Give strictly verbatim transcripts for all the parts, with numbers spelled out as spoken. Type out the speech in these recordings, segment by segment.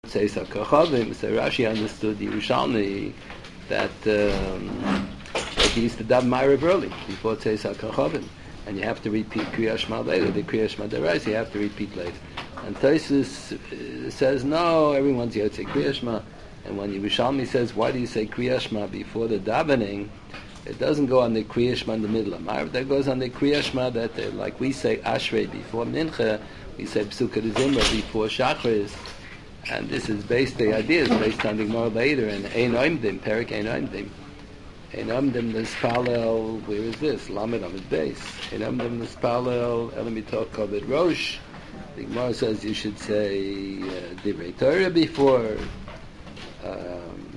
Tzeis HaKochavim. So Rashi understood the Yerushalmi that, um, that he used to daven Ma'ariv early before Tzeis HaKochavim, and you have to repeat Kriyas Shema later. The Kriyas Shema Derais you have to repeat later. And Tosfos uh, says no, everyone's here to say Kriyas Shema. And when Yerushalmi says, why do you say Kriyas Shema before the davening? It doesn't go on the Kriyas Shema in the middle of Ma'ariv. That goes on the Kriyas Shema that, they, like we say Ashrei before Mincha, we say Psukkah Zimra before Shachris. And this is based, the idea is based on the Gemara later in Ein Oimdim, Perik Ein Oimdim. Ein Oimdim Nispalel, where is this? Lamed Amid Beis. Ein Oimdim Nispalel, Elamitoch Kovid Rosh. The Gemara says you should say uh, Divrei Torah before, um,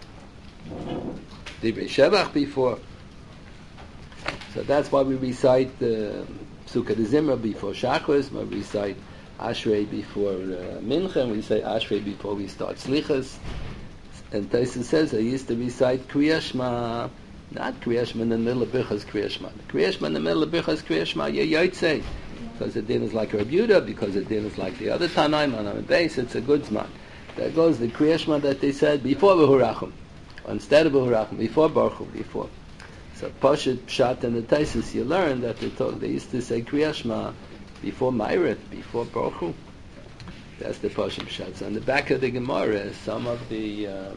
Divrei Shevach before. So that's why we recite the uh, Psukkah Zimra before Shachris, we recite Ashrei before uh, Mincha, and we say Ashrei before we start Slichas. And Tosfos says I used to recite Kriyas Shema, not Kriyas Shema in the middle of Birchas Kriyas Shema. Kriyas Shema in the middle of Birchas Kriyas Shema, you yotzei, because the din is like Rabbi Yehuda, because the din is like the other Tanaim on our base. It's a good zman. There goes the Kriyas Shema that they said before V'hurachim, instead of V'hurachim, before Baruch Hu, before. So Pashut Pshat and the Tosfos you learn that they talk. They used to say Kriyas Shema before Ma'ariv, before Baruch Hu. That's the Pashut Pshat. So on the back of the Gemara, some of the uh,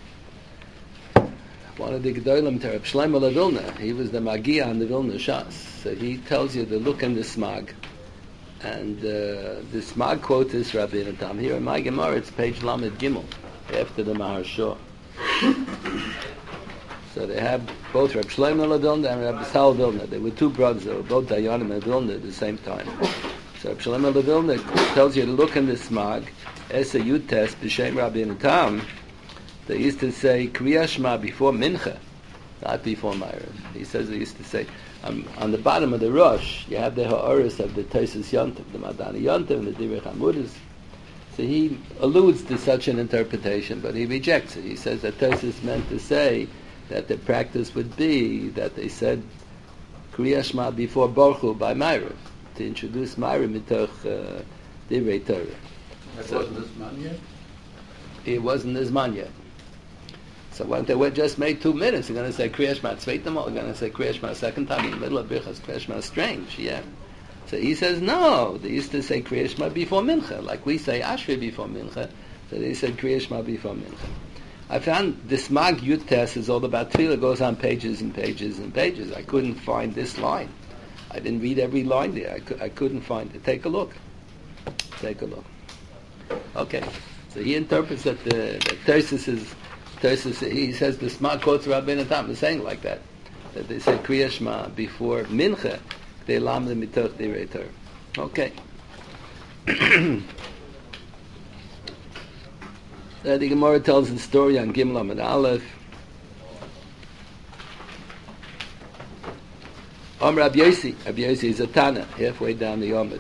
one of the Gedolim, Reb Shlomo LeVilna, he was the Magia on the Vilna Shas. So he tells you the look in the Smag. And uh, the Smag quote is Rabbi Natam. Here in my Gemara, it's page Lamed Gimel, after the Maharsha. So they have both Reb Shlomo LeVilna and Reb Sal Vilna. They were two brothers. They were both Dayanim and Vilna at the same time. So Reb Shlomo LeVilna tells you to look in the Smag. Esa Yutes b'Shem Rabbi Natam. They used to say Kriyas Shema before Mincha, not before Ma'ariv. He says they used to say um, on the bottom of the Rosh you have the Ha'oris of the Tosfos Yontiv, the Madani Yontiv, and the Divrei Hamudas. So he alludes to such an interpretation, but he rejects it. He says that Tosfos meant to say that the practice would be that they said Kriyas Shema before Baruch Hu by Ma'ariv, to introduce Ma'ariv mitoch uh, Divrei Torah. That So, wasn't this man yet? it wasn't his man yet. So when they were just made two minutes, they're going to say Kriyas Shema Tzveitam, they're going to say Kriyas Shema a second time in the middle of Birchas Kriyas Shema. Strange, yeah. So he says no. They used to say Kriyas Shema before Mincha, like we say Ashrei before Mincha. So they said Kriyas Shema before Mincha. I found the Smag Yud Tes is all about Tefillah. It goes on pages and pages and pages. I couldn't find this line. I didn't read every line there. I, cu- I couldn't find it. Take a look. Take a look. Okay. So he interprets that the that Tosfos is Tosfos. He says the Smag quotes Rabbi Natam is saying like that. That they say Kriyas Shema before Mincha. They lam the mitoch Divrei Torah. Okay. Uh, the Gemara tells the story on Gimel and Aleph. Om Rabbi Yossi. Rabbi Yossi is a Tana, halfway down the Yomid.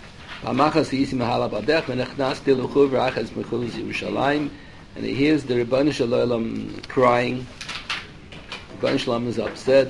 And he hears the Rebbeinu Shalom crying. Rebbeinu Shalom is upset.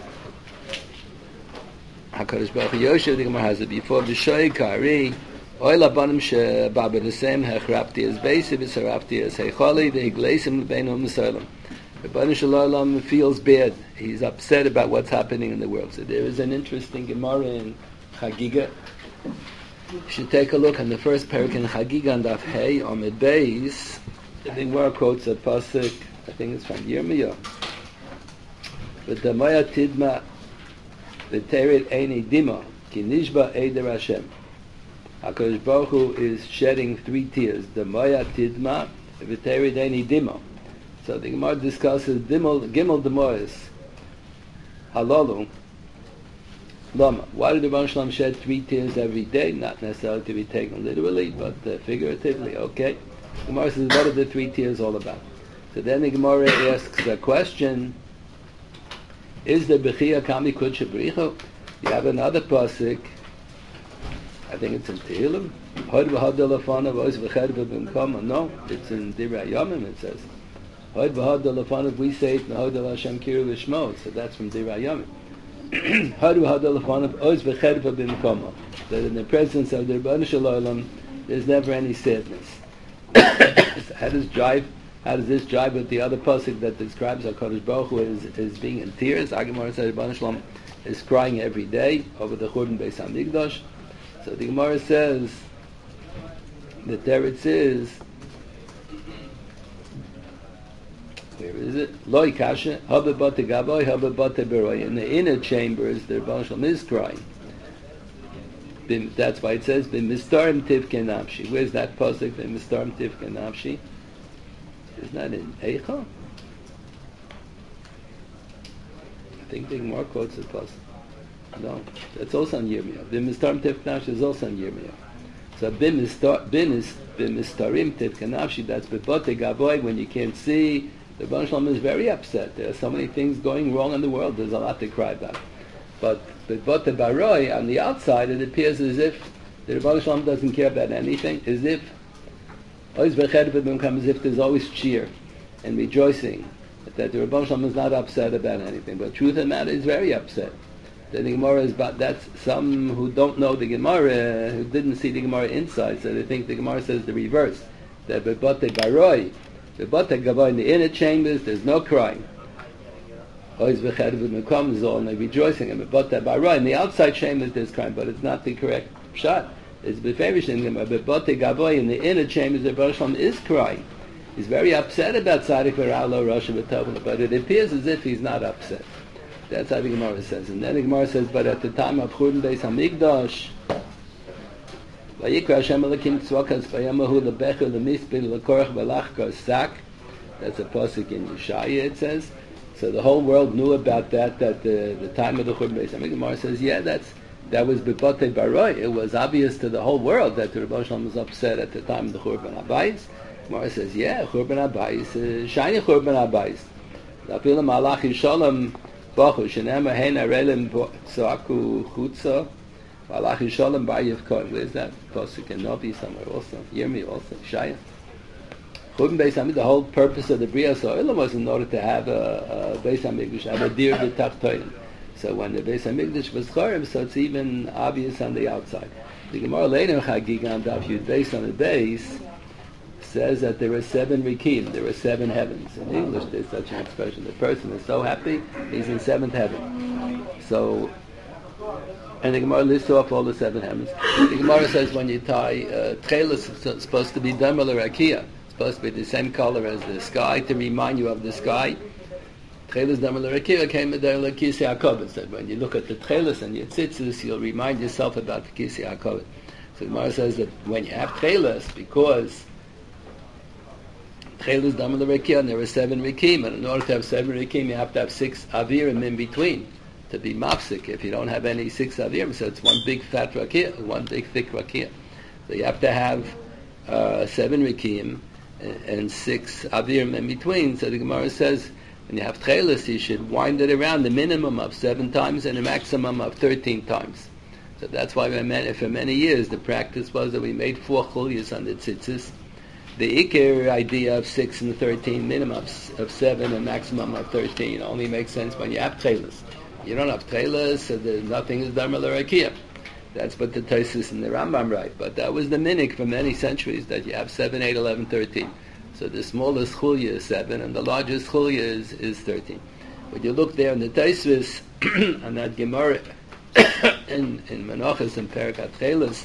HaKadosh Baruch Hu Yosef, the Gemara has it before, B'shoy Kari, Oy labanim sheba b'nesem hechrapti as beisiv v'sarapti as heichali v'higleisim l'beinu m'solam. Rebbeinu Shalom feels bad. He's upset about what's happening in the world. So there is an interesting Gemara in Chagiga. You should take a look on the first parak in Chagiga and Daf Hey Amid Beis. The Gemara quotes a pasuk. I think it's from Yirmiyah. V'damaya tidma v'terit eini dima ki nishba eider Hashem. HaKadosh Baruch Hu is shedding three tears. The Maya Tidma, V'terid Eini Dimo. So the Gemara discusses Dimel, Gimel Demois, Halalu, Lama. Why did the Rebbeinu Shalom shed three tears every day? Not necessarily to be taken literally, but uh, figuratively, okay? The Gemara says, what are the three tears all about? So then the Gemara asks a question, is the Bechia Kami Kudsha B'richu? You have another pasuk, I think it's in Tehillim. Hod v'hod elefanav oz v'ched v'bimkama. No, it's in Divrei Yomim. It says Hod v'hod elefanav. We say it Hod el Hashem kiru v'shmo. So that's from Divrei Yomim. Hod v'hod elefanav oz v'ched v'bimkama. That in the presence of the Rebbeinu Shalom, there's never any sadness. So how does drive? How does this jive with the other pasuk that describes HaKadosh Baruch Hu is, is being in tears? Gemara says Rebbeinu Shalom is crying every day over the Churban Beis Hamikdash. So the Gemara says the teretz is, where is it? Loi kasha habe bate gaboy habe bate beroi. In the inner chambers, the Rebbeinu Shalom is crying. Bim, that's why it says bim mistarim tivke nafshi. Where's that pasuk? Bim mistarim tivke nafshi. Isn't that in Eicha? I think the Gemara quotes the pasuk. No, that's also in Yirmiyah. Bim mistarim tivke nafshi is also in Yirmiyah. So bim mistar bim is bim mistarim tivke nafshi. That's bebote gaboy, when you can't see. The Rebbeinu Shalom is very upset. There are so many things going wrong in the world. There's a lot to cry about. But bebote baroi, on the outside, it appears as if the Rebbeinu Shalom doesn't care about anything. As if always as if there's always cheer and rejoicing. That the Rebbeinu Shalom is not upset about anything. But truth of the matter is very upset. The Gemara is about, that's some who don't know the Gemara, who didn't see the Gemara inside, so they think the Gemara says the reverse. That bebote baroi, bebote gavoy, in the inner chambers, there's no crying. Always v'chedev is all rejoicing, and bebote baroi, in the outside chambers there's crying, but it's not the correct shot. It's beferish in Gemara, bebote gavoy, in the inner chambers, the Rebbeinu Shalom is crying. He's very upset about Tzadik v'ra'lo Rosh v'tovla, but it appears as if he's not upset. That's how the Gemara says. And then the Gemara says, but at the time of Churban Beis Hamikdash, Vayikra Hashem Elokim Tzvakas Vayamahu Lebecha Lemispil Lekorach Velachkar Sak. That's a pasuk in Yeshaya, it says. So the whole world knew about that, that the, the time of the Churban Beis Hamikdash. The Gemara says, yeah, that's, that was Bebote Baroi. It was obvious to the whole world that the Rebbeinu Shalom was upset at the time of the Churban Habayis. The Gemara says, yeah, Churban Habayis, uh, shiny Churban Habayis. Lafil Malachi Shalom Bachu Shenema Hein Arelim Tzaku Chutza Malachi Shalom Bar Yevkon. Where's that pasuk in Novi somewhere also? Yirmi also. Shaya. Churban Beis Hamikdash. The whole purpose of the Bria So'ilam was in order to have a, a Beis Hamikdash, have a dir b'tachtonim. So when the Beis Hamikdash was Chorev, so it's even obvious on the outside. The Gemara later Chagiga on Daf Yud Beis on the base says that there are seven rikim, there are seven heavens. In English there's such an expression. The person is so happy, he's in seventh heaven. So, and the Gemara lists off all the seven heavens. The Gemara says when you tie uh, tchelis, it's supposed to be damal rakia. It's supposed to be the same color as the sky to remind you of the sky. Tchelis damal rakia came with the Kisei HaKavod. So when you look at the tchelis and your tzitzis, you'll remind yourself about the Kisei HaKavod. So the Gemara says that when you have tchelis, because Tchelis damal rakia, and there are seven rikim, and in order to have seven rikim, you have to have six avirim in between to be mafsik. If you don't have any six avirim, so it's one big fat rakia, one big thick rakia. So you have to have uh, seven rikim and, and six avirim in between. So the Gemara says when you have tchelis, you should wind it around the minimum of seven times and a maximum of thirteen times. So that's why we made, for many years the practice was that we made four chulyas on the tzitzis. The Iker idea of six and thirteen, minimum of seven and maximum of thirteen, only makes sense when you have tchelis. You don't have tchelis, so there's nothing is damal rakia. That's what the Tosfos and the Rambam write. But that was the minik for many centuries, that you have seven, eight, eleven, thirteen. So the smallest chulya is seven, and the largest chulya is, is thirteen. When you look there in the Tosfos, on that Gemara in, in Menachos and Perikat Chelis,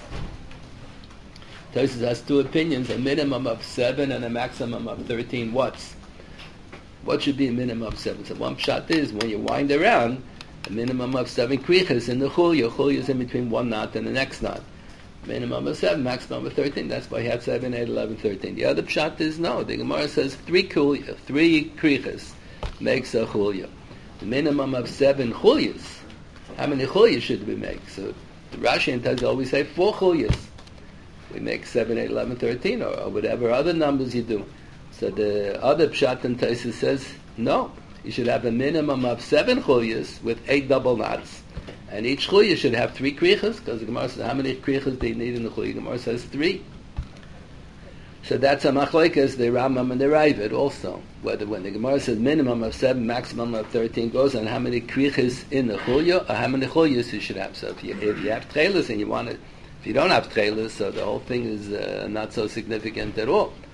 Tosfos has two opinions, a minimum of seven and a maximum of thirteen watts. What should be a minimum of seven? So one pshat is, when you wind around, a minimum of seven krichas in the chulya. Chulya is in between one knot and the next knot. Minimum of seven, maximum of thirteen. That's why he had seven, eight, eleven, thirteen. The other pshat is no. The Gemara says three chulya, three krichas makes a chulya. The minimum of seven chulyas. How many chulyas should we make? So the Rashi and Taz always say four chulyas. We make seven, eight, eleven, thirteen, or, or whatever other numbers you do. So the other pshat and Tosfos says no. You should have a minimum of seven chulyas with eight double knots. And each chulya should have three krichas, because the Gemara says, how many krichas do you need in the chulya? The Gemara says three. So that's a machlokes, the Rambam and the Ravid also. Whether when the Gemara says minimum of seven, maximum of thirteen, goes on how many krichas in the chulya, or how many chulyas you should have. So if you, if you have tchelis and you want it, if you don't have tchelis, so the whole thing is uh, not so significant at all.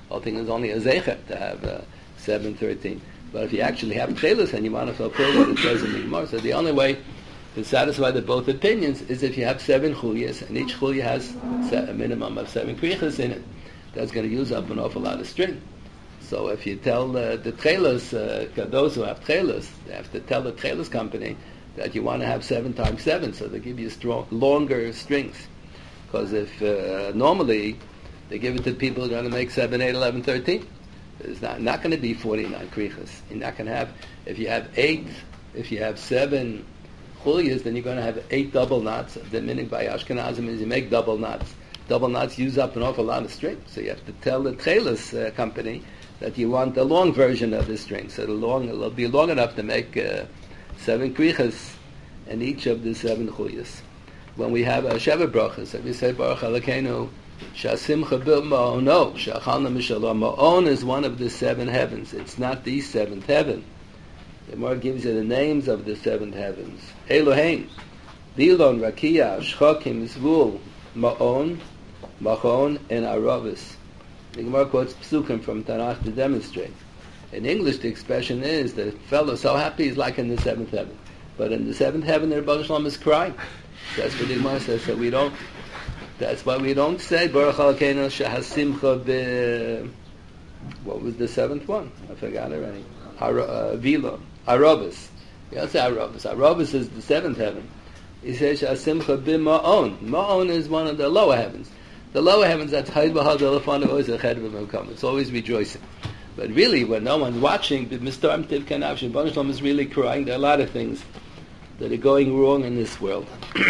whole thing is only a zecher to have uh, seven thirteen. But if you actually have tchelis and you want to fulfill what it says in the Gemara, so the only way to satisfy the both opinions is if you have seven chulias, and each chulia has a minimum of seven krichas in it. That's going to use up an awful lot of string. So if you tell uh, the tchelis, uh, those who have tchelis, they have to tell the tchelis company that you want to have seven times seven, so they give you strong, longer strings. Because if uh, normally they give it to people who are going to make seven, eight, eleven, thirteen, it's not, not going to be forty-nine krichas. You're not going to have, if you have eight, if you have seven chulias, then you're going to have eight double knots. The meaning by Ashkenazim is you make double knots. Double knots use up an awful lot of string. So you have to tell the tchelis uh, company that you want the long version of the string. So the long, it'll be long enough to make uh, seven krichas in each of the seven chulias. When we have a Sheva brachas, if we say Baruch Elokeinu, Shasimcha bil ma'ono, Shachalna mishalom. Ma'on is one of the seven heavens. It's not the seventh heaven. The Gemara gives you the names of the seventh heavens. Eloheim, Dilon, Rakia, Shchokim, Zvul, Ma'on, Machon, and Aravis. The Gemara quotes Psukim from Tanakh to demonstrate. In English, the expression is the fellow so happy he's like in the seventh heaven. But in the seventh heaven, the Rebbe Shalom is crying. That's what the Gemara says. So we don't. That's why we don't say Baruch Elokeinu shehasimcha be. What was the seventh one? I forgot already. Ar- uh, Vila, Arobis. You don't say Arobis. Arobis is the seventh heaven. He says shehasimcha be ma'on. Ma'on is one of the lower heavens. The lower heavens, that's Hayd Bahad Elefan, always a Ched V'Mekam. It's always rejoicing. But really, when no one's watching, the Mister Amtiv Kanavshin, Baruch Shalom is really crying. There are a lot of things that are going wrong in this world.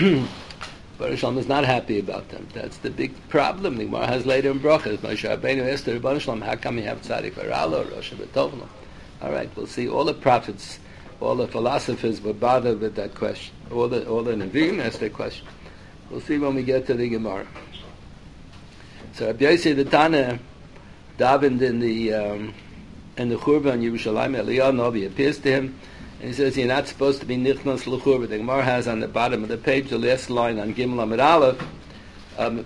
Baruch Shalom is not happy about them. That's the big problem. The Gemara has later in Brachas. Moshe Rabbeinu asked the Baruch Shalom, how come you have Tzadik Varalo, Rosh B'Tovlo? All right, we'll see. All the prophets, all the philosophers were bothered with that question. All the all the Nevi'im asked that question. We'll see when we get to the Gemara. So Rabbi Yossi the Tana davened in the um, in the Churba in Yerushalayim. Eliyahu Novi appears to him, and he says you're not supposed to be nichnas l'churba. The Gemara has on the bottom of the page the last line on Gimel Amud Aleph. Um,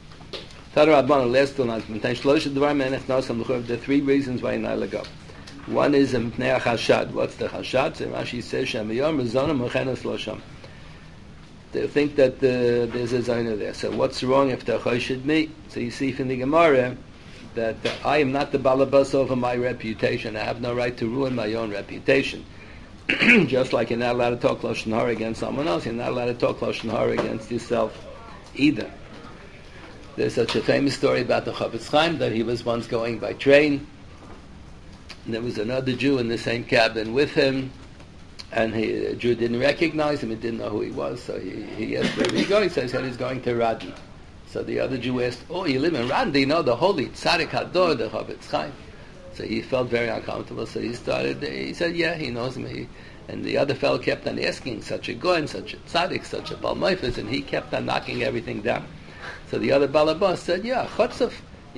there are three reasons why you're not let go. One is a mpnei chashad. What's the chashad? So Rashi says Shamiyom Rezonim Mechenes Losham. They think that uh, there's a zayna there. So what's wrong if the should meet? So you see from the Gemara that uh, I am not the balabas over my reputation. I have no right to ruin my own reputation. Just like you're not allowed to talk Lashon Hara against someone else, you're not allowed to talk Lashon Hara against yourself either. There's such a famous story about the Chofetz Chaim that he was once going by train, and there was another Jew in the same cabin with him, and he, the Jew didn't recognize him, he didn't know who he was, so he, he asked where he's going, so he said he's going to Radin. So the other Jew asked, oh, you live in Radin, do you know the holy Tzaddik Hador, the Chofetz Chaim? So he felt very uncomfortable, so he started, he said, yeah, he knows him. He, and the other fellow kept on asking, such a goin, such a tzaddik, such a balmaifis, and he kept on knocking everything down. So the other balabas said, yeah, chotzov,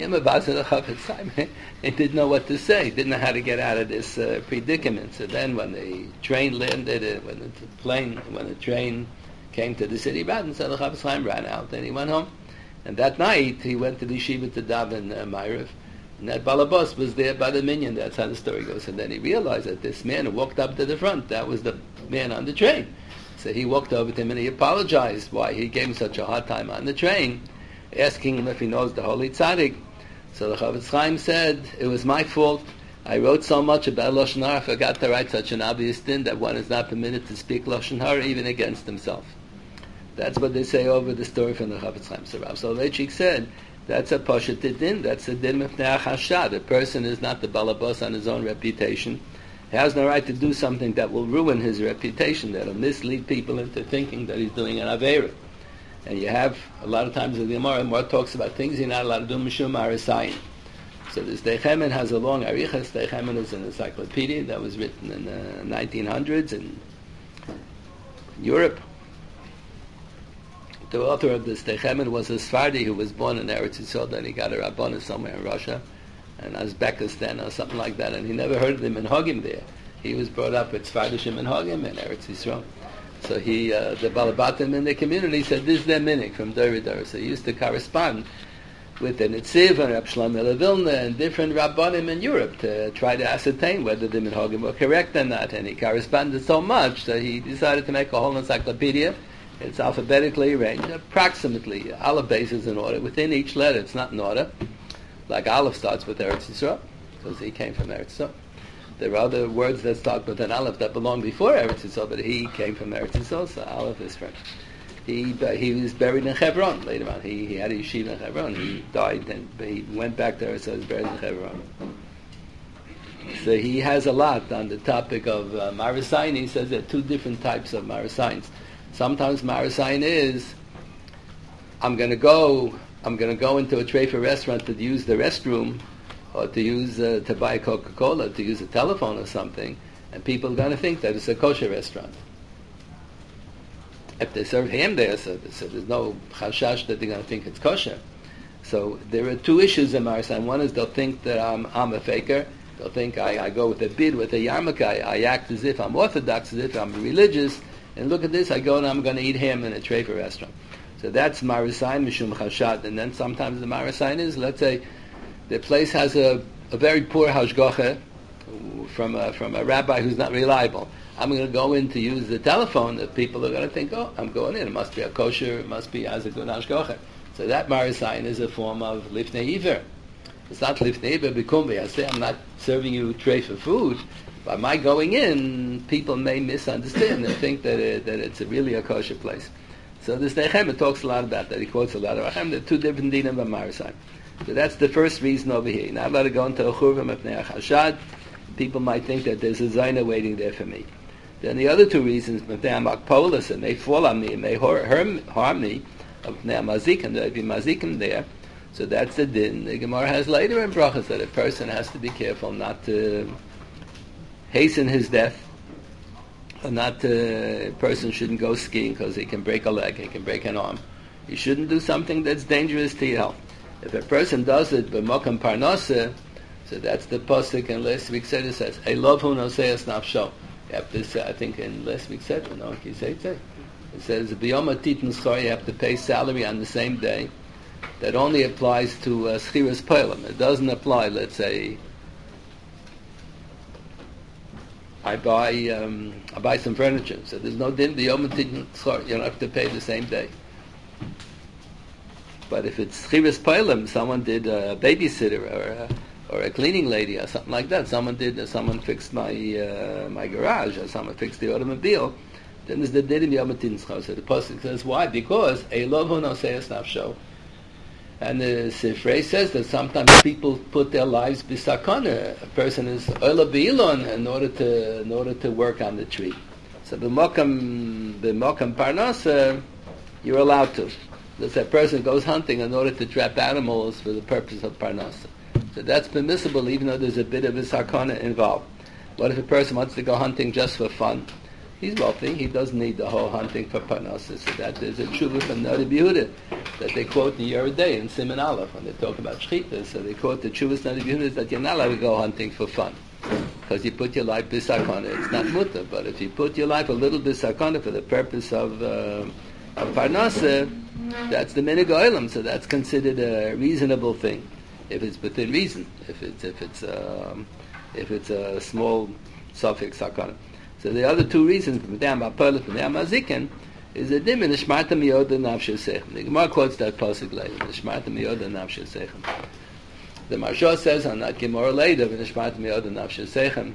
he didn't know what to say, he didn't know how to get out of this uh, predicament. So then when the train landed, uh, when the plane, when the train came to the city, Radin, so the Chofetz Chaim ran out, and he went home. And that night, he went to the yeshiva to daven uh, Ma'ariv. And that balabas was there by the minyan. That's how the story goes. And then he realized that this man who walked up to the front, that was the man on the train. So he walked over to him and he apologized why he gave him such a hard time on the train, asking him if he knows the Holy Tzaddik. So the Chofetz Chaim said, it was my fault. I wrote so much about Lashon Hara, I forgot to write such an obvious thing that one is not permitted to speak Lashon Hara even against himself. That's what they say over the story from the Chofetz Chaim. So Rav Soloveitchik said, that's a poshet din. That's a din mifnei chashad. A person is not the balabas on his own reputation. He has no right to do something that will ruin his reputation, that will mislead people into thinking that he's doing an aveira. And you have a lot of times in the Gemara, Gemara talks about things you're not allowed to do mishum arasayin. So this Deichemen has a long arichas. Deichemen is an encyclopedia that was written in the nineteen hundreds in Europe. The author of this Deichemen was a Sfardi who was born in Eretz Yisrael, then he got a Rabbana somewhere in Russia, in Uzbekistan or something like that, and he never heard of the Minhagim there. He was brought up with Sfardishim Minhagim in Eretz Yisrael. So he, uh, the Balabatim in the community said, this is their minik from Dori Dori. So he used to correspond with the Nitziv and Reb Shlomo Vilna and different Rabbanim in Europe to try to ascertain whether the minhagim were correct or not. And he corresponded so much that he decided to make a whole encyclopedia. It's alphabetically arranged, approximately Aleph bases in order. Within each letter, it's not in order. Like Aleph starts with Eretz Yisrael, because he came from Eretz Yisrael. There are other words that start with an Aleph that belong before Eretz Yisrael, but he came from Eretz Yisrael, so Aleph is French. He he was buried in Hebron later on. He he had a yeshiva in Hebron. He died and he went back there, so he's buried in Hebron. So he has a lot on the topic of uh, Marasayin. He says there are two different types of Marasayins. Sometimes Marasayin is, I'm going to go, I'm going to go into a treifa restaurant to use the restroom, or to use uh, to buy Coca-Cola, to use a telephone or something, and people are going to think that it's a kosher restaurant. If they serve ham there, so, so there's no chashash that they're going to think it's kosher. So there are two issues in Marasayin. One is they'll think that I'm, I'm a faker. They'll think I, I go with a bid, with a yarmulke. I, I act as if I'm orthodox, as if I'm religious. And look at this, I go and I'm going to eat ham in a treifa restaurant. So that's Marasayin Mishum Chashad. And then sometimes the Marasayin is, let's say, the place has a, a very poor hashgacha from a, from a rabbi who's not reliable. I'm going to go in to use the telephone. The people are going to think, oh, I'm going in. It must be a kosher. It must be as a good hashgacha. So that Marasayin is a form of lifnei iver. It's not lifnei iver bikumbi. I say I'm not serving you treifa food. By my going in, people may misunderstand and think that it, that it's a really a kosher place. So this Nehemiah talks a lot about that. He quotes a lot of Rachem. There are two different dinim of Marasayin. So that's the first reason over here. Now let it go into a churva mepnei chashad. People might think that there's a zayna waiting there for me. Then the other two reasons, mepnei makpolis, and they fall on me and they harm, harm me, of mepnei mazikim, there be mazikim there. So that's the din. The Gemara has later in brachas that a person has to be careful not to hasten his death, or not to, a person shouldn't go skiing because he can break a leg, he can break an arm. You shouldn't do something that's dangerous to your health. If a person does it b'mokam parnasa, so that's the pasuk in last week's Seder says, "I love who noseas nafsho." You have to say, I think in last week's Seder, no, can you say it? It says b'yom atitin schar, you have to pay salary on the same day. That only applies to uh, schiras poilim. It doesn't apply, let's say, I buy um, I buy some furniture, so there's no din b'yom atitin schar. You don't have to pay the same day. But if it's chiras poilim, someone did a babysitter or a, or a cleaning lady or something like that. Someone did, uh, someone fixed my uh, my garage, or someone fixed the automobile. Then there's the dinim yom atitin. So the pasuk says why? Because a lovu noseas nafsho. And the Sifrei says that sometimes people put their lives bisakana. A person is oila beilon in order to in order to work on the tree. So the mokam the mokam parnasa, you're allowed to. That a person goes hunting in order to trap animals for the purpose of parnasa. So that's permissible even though there's a bit of a sakana involved. What if a person wants to go hunting just for fun? He's wealthy, he doesn't need the whole hunting for parnasa. So that there's a tshuva from Nadi Yehuda that they quote in Yoreh Day in Siman Aleph when they talk about shchita. So they quote the tshuva from Nadi Yehuda that you're not allowed to go hunting for fun. Because you put your life bisakana. It's not mutter, but if you put your life a little bisakana for the purpose of, uh, of parnasa, that's the minig oilam, so that's considered a reasonable thing, if it's within reason. If it's if it's um, if it's a small suffix sakana. So the other two reasons, b'nei mapolis, b'nei mazikin, is a dim in nishmarta miyoda nafshe sechem. The Gemara quotes that pasuk later. Nishmarta miyoda nafshe sechem. The Maharsha says on that Gemara later, nishmarta miyoda nafshe sechem,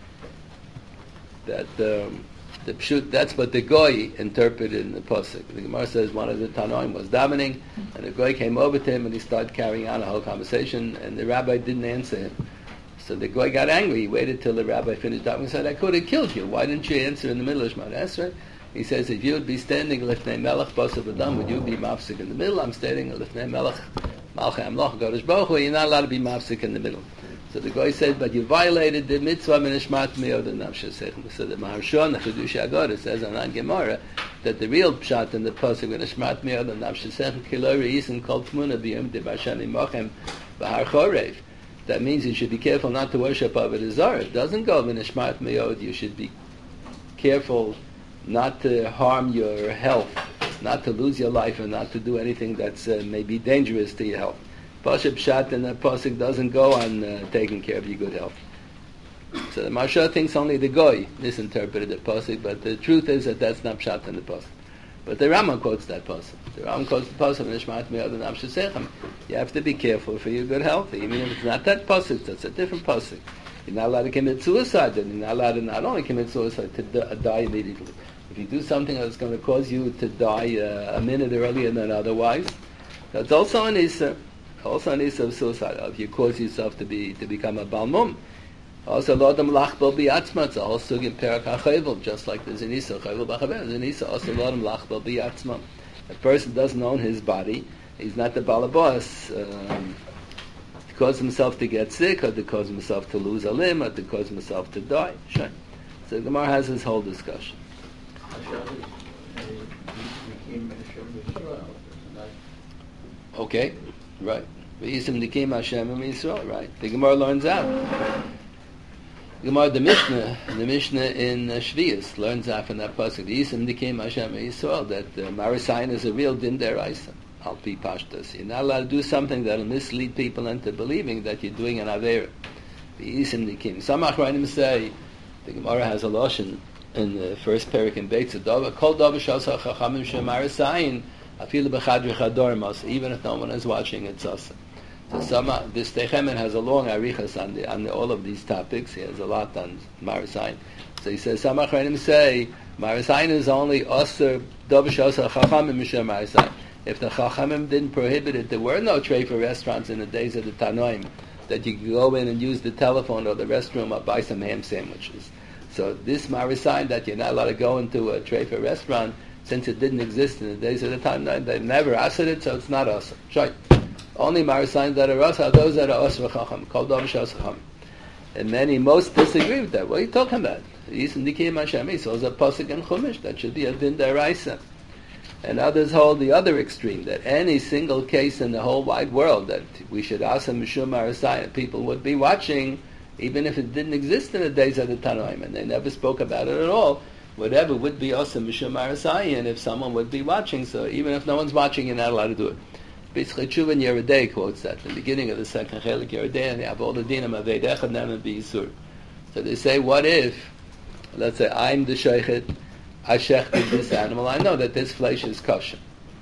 that. Um, The pshut, that's what the goy interpreted in the pasuk. The Gemara says one of the Tanoim was davening, and the goy came over to him and he started carrying on a whole conversation, and the rabbi didn't answer him. So the goy got angry. He waited till the rabbi finished davening and said, "I could have killed you. Why didn't you answer in the middle of Shema Esrei?" He says, "If you would be standing lifnei melech basav adam, would you be mafsik in the middle? I'm standing lifnei melech malchei amloch Kadosh Baruch Hu. You're not allowed to be mafsik in the middle." So the guy said, but you violated the mitzvah minishmat miyod and nafshe sechem. So the Maharsha, the Chedush Agora, says on An Gemara that the real pshat in the pasuk minishmat miyod and nafshe sechem kilori yisen kol tmuna b'yom de b'Hashem imochem b'har chorev. That means you should be careful not to worship avodah zarah. It doesn't go minishmat miyod. You should be careful not to harm your health, not to lose your life, and not to do anything that's uh, maybe dangerous to your health. Pashup Pshat in the pasuk doesn't go on uh, taking care of your good health. So the Maharsha thinks only the Goy misinterpreted the pasuk, but the truth is that that's not Pshat in the pasuk. But the Rambam quotes that pasuk. The Rambam quotes the pasuk, Nishmat Me'od Nafshe Sechem. You have to be careful for your good health, even if it's not that pasuk. That's a different pasuk. You're not allowed to commit suicide, and you're not allowed to not only commit suicide, to d- die immediately. If you do something that's going to cause you to die uh, a minute earlier than otherwise, that's also an issa, also an issa of suicide. If you cause yourself to be to become a balmum, also lodam lachbel biatzma. It's a whole sug in Perak HaChevel, just like there's an issa Chevel b'chaver. There's an issa also lodam lachbel biatzma. A person doesn't own his body. He's not the balabos. Um, to cause himself to get sick, or to cause himself to lose a limb, or to cause himself to die. Sure. So the Gemara has this whole discussion. Okay, right. V'yisim nikim Hashem Yisrael, right. The Gemara learns out. The Gemara, the Mishnah, the Mishnah in uh, Shvius learns out from that pasuk. V'yisim nikim Hashem Yisrael, that uh, Marisayin is a real din deraisa. Al pi pashtas. You're not allowed to do something that will mislead people into believing that you're doing an avera. V'yisim nikim. Some achronim say the Gemara has a lashon in the first parak in Beit Tzedava, Kol Davar Shasa Chachamim Shemarisayin, Afilu B'Chadri Chadormas, even if no one is watching, it's us. So some, this Techemen has a long arichas on the on the, all of these topics. He has a lot on Marisayin. So he says, some achronim say Marisayin is only Aser Davar Shasa Chachamim Shemarisayin. If the Chachamim didn't prohibit it, there were no treifa restaurants in the days of the Tanoim that you could go in and use the telephone or the restroom or buy some ham sandwiches. So this Marisayin that you're not allowed to go into a treifa restaurant, since it didn't exist in the days of the time, they never asked it, so it's not us. Only Marisayin that are us are those that are us v'chacham, called Davar Shas Chacham. And many, most disagree with that. What are you talking about? Yisem Nikim Hashem, so it's a pasuk in Chumash, that should be a din deraisa. And others hold the other extreme, that any single case in the whole wide world that we should ask a Mishum Marisayin, people would be watching, even if it didn't exist in the days of the Tanoim, and they never spoke about it at all, whatever would be awesome Mishum Marisayin if someone would be watching. So even if no one's watching, you're not allowed to do it. Basically, Chuvin Yeridei quotes that, the beginning of the second Chelik Yeridei, and they have all the dinim of Veidech and them and B'Yisur. So they say, what if, let's say, I'm the Sheikhet, I shechted this animal, I know that this flesh is kosher.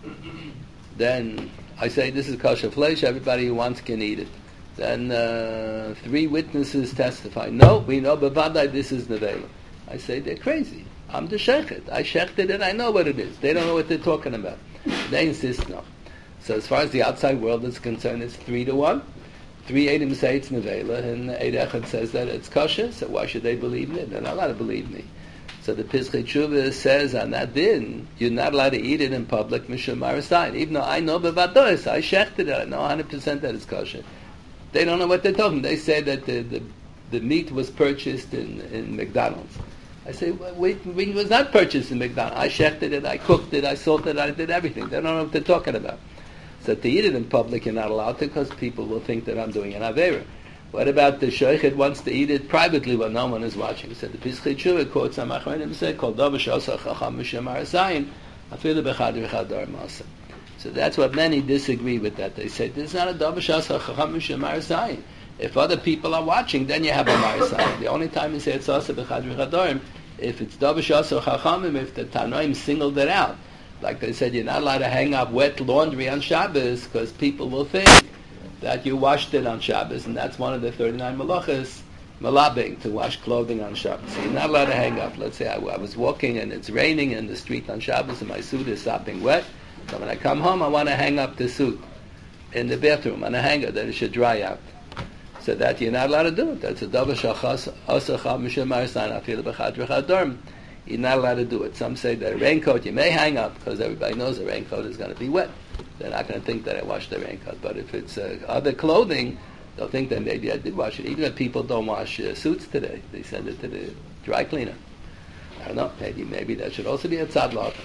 Then I say, this is kosher flesh, everybody who wants can eat it. Then uh, three witnesses testify, no, we know, bevadai, this is nevela. I say, they're crazy. I'm the sheikhet. I shechted it, I know what it is. They don't know what they're talking about. They insist no. So as far as the outside world is concerned, it's three to one. Three Eidim say it's nevela, and Eid Echad says that it's kosher, so why should they believe me? They're not allowed to believe me. So the Pischei Tshuva says on that din, you're not allowed to eat it in public, Mishum Marisayin. Even though I know bevadois, I shechted it, I know one hundred percent that it's kosher. They don't know what they're talking. They say that the, the, the meat was purchased in, in McDonald's. I say, well, wait, it was not purchased in McDonald's. I shechted it, I cooked it, I salted it, I did everything. They don't know what they're talking about. So to eat it in public, you're not allowed to, because people will think that I'm doing an avera. What about the sheikhet wants to eat it privately when no one is watching? So the Pischei Tshuva quotes some achronim say, "Kol davar she'asa chacham Mishum Marisayin, afilu b'chadri chadar masa." So that's what many disagree with that. They say, this is not a davar she'asa chacham Mishum Marisayin. If other people are watching, then you have a Marisayin. The only time you say it's asa b'chadri chadarim, if it's davar she'asa chachamim, if the Tanoim singled it out. Like they said, you're not allowed to hang up wet laundry on Shabbos, because people will think that you washed it on Shabbos, and that's one of the thirty-nine malachas, malabing, to wash clothing on Shabbos. So you're not allowed to hang up. Let's say I, I was walking and it's raining in the street on Shabbos and my suit is sopping wet. So when I come home, I want to hang up the suit in the bathroom on a hanger that it should dry out. So that you're not allowed to do it. That's a davar shachas asacha Mishum Marisayin afilu b'chadri chadar. You're not allowed to do it. Some say that a raincoat you may hang up, because everybody knows a raincoat is going to be wet. They're not going to think that I washed the raincoat. But if it's uh, other clothing, they'll think that maybe I did wash it. Even if people don't wash uh, suits today, they send it to the dry cleaner. I don't know. Maybe maybe that should also be a tzad la'atam.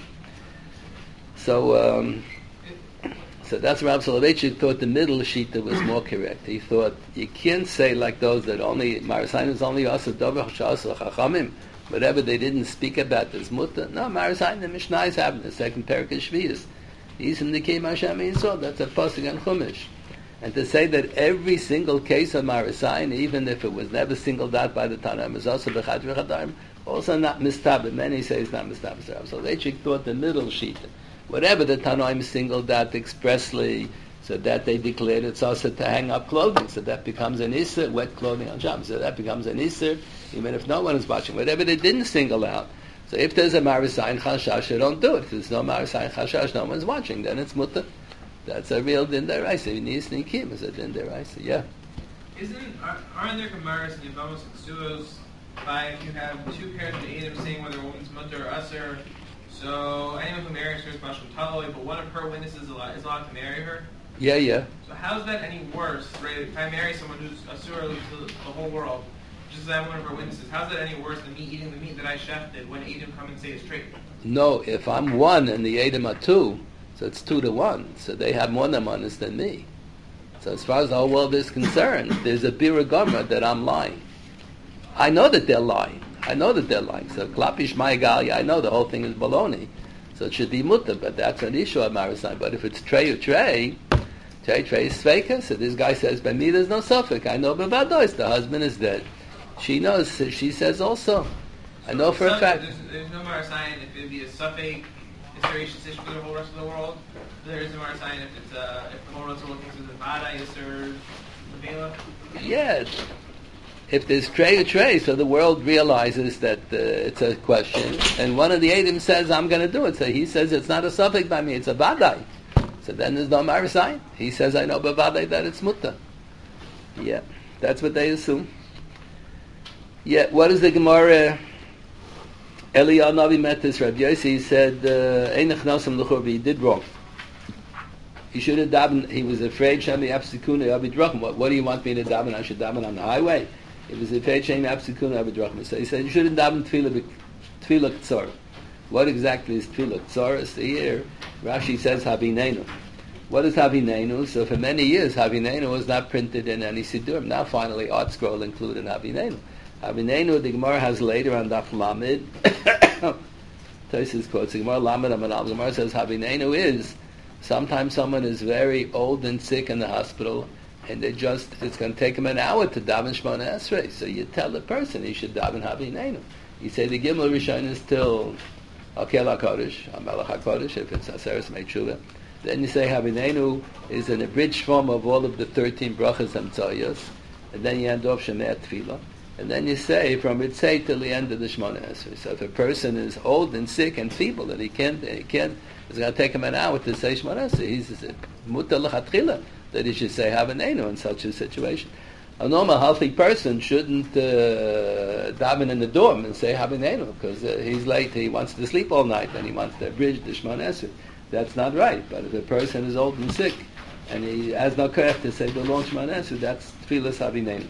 So, um, so that's Rav Soloveitchik thought the middle shita was more correct. He thought you can't say like those that only Marisayin is only asa davar sha'asa chachamim. Whatever they didn't speak about is mutter. No, Marisayin, the Mishnah is having the second parak of Shvius. Yisem Nikim Hashem Yisrael. That's a pasuk on Chumash. And to say that every single case of Marasayan, even if it was never singled out by the Tanaim, is also Bechad V'Chadarim, also not mistabed. Many say it's not mistabed. So they thought the middle sheet, whatever the Tanaim singled out expressly, so that they declared it's also to hang up clothing, so that becomes an Isser, wet clothing on Shabbos, so that becomes an Isser, even if no one is watching. Whatever they didn't single out. So if there's a Marasayan Chashash, you don't do it. If there's no Marasayan Chashash, no one's watching, then it's Mutter. That's a real din deraisa. Nis nikim is a din deraisa. Yeah. Isn't aren't there gemaras in Yevamos Ksuos by if you have two pairs of Eidim saying whether a woman's mutter or usher? So anyone who marries her is mashal taloi, but one of her witnesses is allowed, is allowed to marry her. Yeah, yeah. So how's that any worse? Right? If I marry someone who's asur to the, the whole world, just as I'm one of her witnesses, how's that any worse than me eating the meat that I shefted when Eidim come and say it's straight? No, if I'm one and the Eidim are two. So it's two to one. So they have more namanis than me. So as far as the whole world is concerned, there's a biragama that I'm lying. I know that they're lying. I know that they're lying. So klapish ma'agalia, I know the whole thing is baloney. So it should be mutter, but that's an issue of Marasai. But if it's trey or trey, trey, trey is sveika. So this guy says, by me there's no suffix. I know bevadois, the husband is dead. She knows, so she says also. I know for a fact. There's, there's no Marasai if it would be a suffix. Is for the whole rest of the world. There is a Marasayan if it's uh, if the whole rest of the world thinks it's a Vada, is there Levela? Yeah. If there's tray or tray, so the world realizes that uh, it's a question, and one of the Eidim says, I'm going to do it. So he says, it's not a suffix by me, it's a Vadai. So then there's no Marasayan. He says, I know by Vadai that it's Mutta. Yeah. That's what they assume. Yeah. What is the Gemara? Eliyahu Navi met this Rabbi Yossi. He said, "Einach nasam l'chorbi." He did wrong. He should have davened. He was afraid Shemi Apsikuna Abidrachim. What, what do you want me to daven? I should daven on the highway. He was afraid Shemi Apsikuna Abidrachim. So he said, "You should have davened tefillah tefillah ktsar." What exactly is tefillah ktsar? So here Rashi says Havinenu. What is Havinenu? So for many years Havinenu was not printed in any siddurim. Now finally Art Scroll included Havinenu. Havinenu, the Gemara has later on Daf Lamed. Tosis quotes the Gemara Lamed Amanal. The Gemara says Havinenu is sometimes someone is very old and sick in the hospital, and they just it's going to take him an hour to daven Shmona Esrei. So you tell the person he should daven Havinenu. You say the Gimel Rishon is till Akel HaKodesh, Amelech HaKodesh, if it's Aseres Meitzuvah. Then you say Havinenu is an abridged form of all of the thirteen brachas and tzayos, and then you end off Shemei Tefillah. And then you say from Ritzei till the end of the Shemona Esrei. So if a person is old and sick and feeble, that he can't, he can't, it's going to take him an hour to say Shemona Esrei. He's mutar l'chatchila that he should say Havinenu in such a situation. A normal healthy person shouldn't uh, daven in the dorm and say Havinenu because uh, he's late, he wants to sleep all night and he wants to abridge the Shemona Esrei. That's not right. But if a person is old and sick and he has no courage to say the long Shemona Esrei, that's tefillas Havinenu.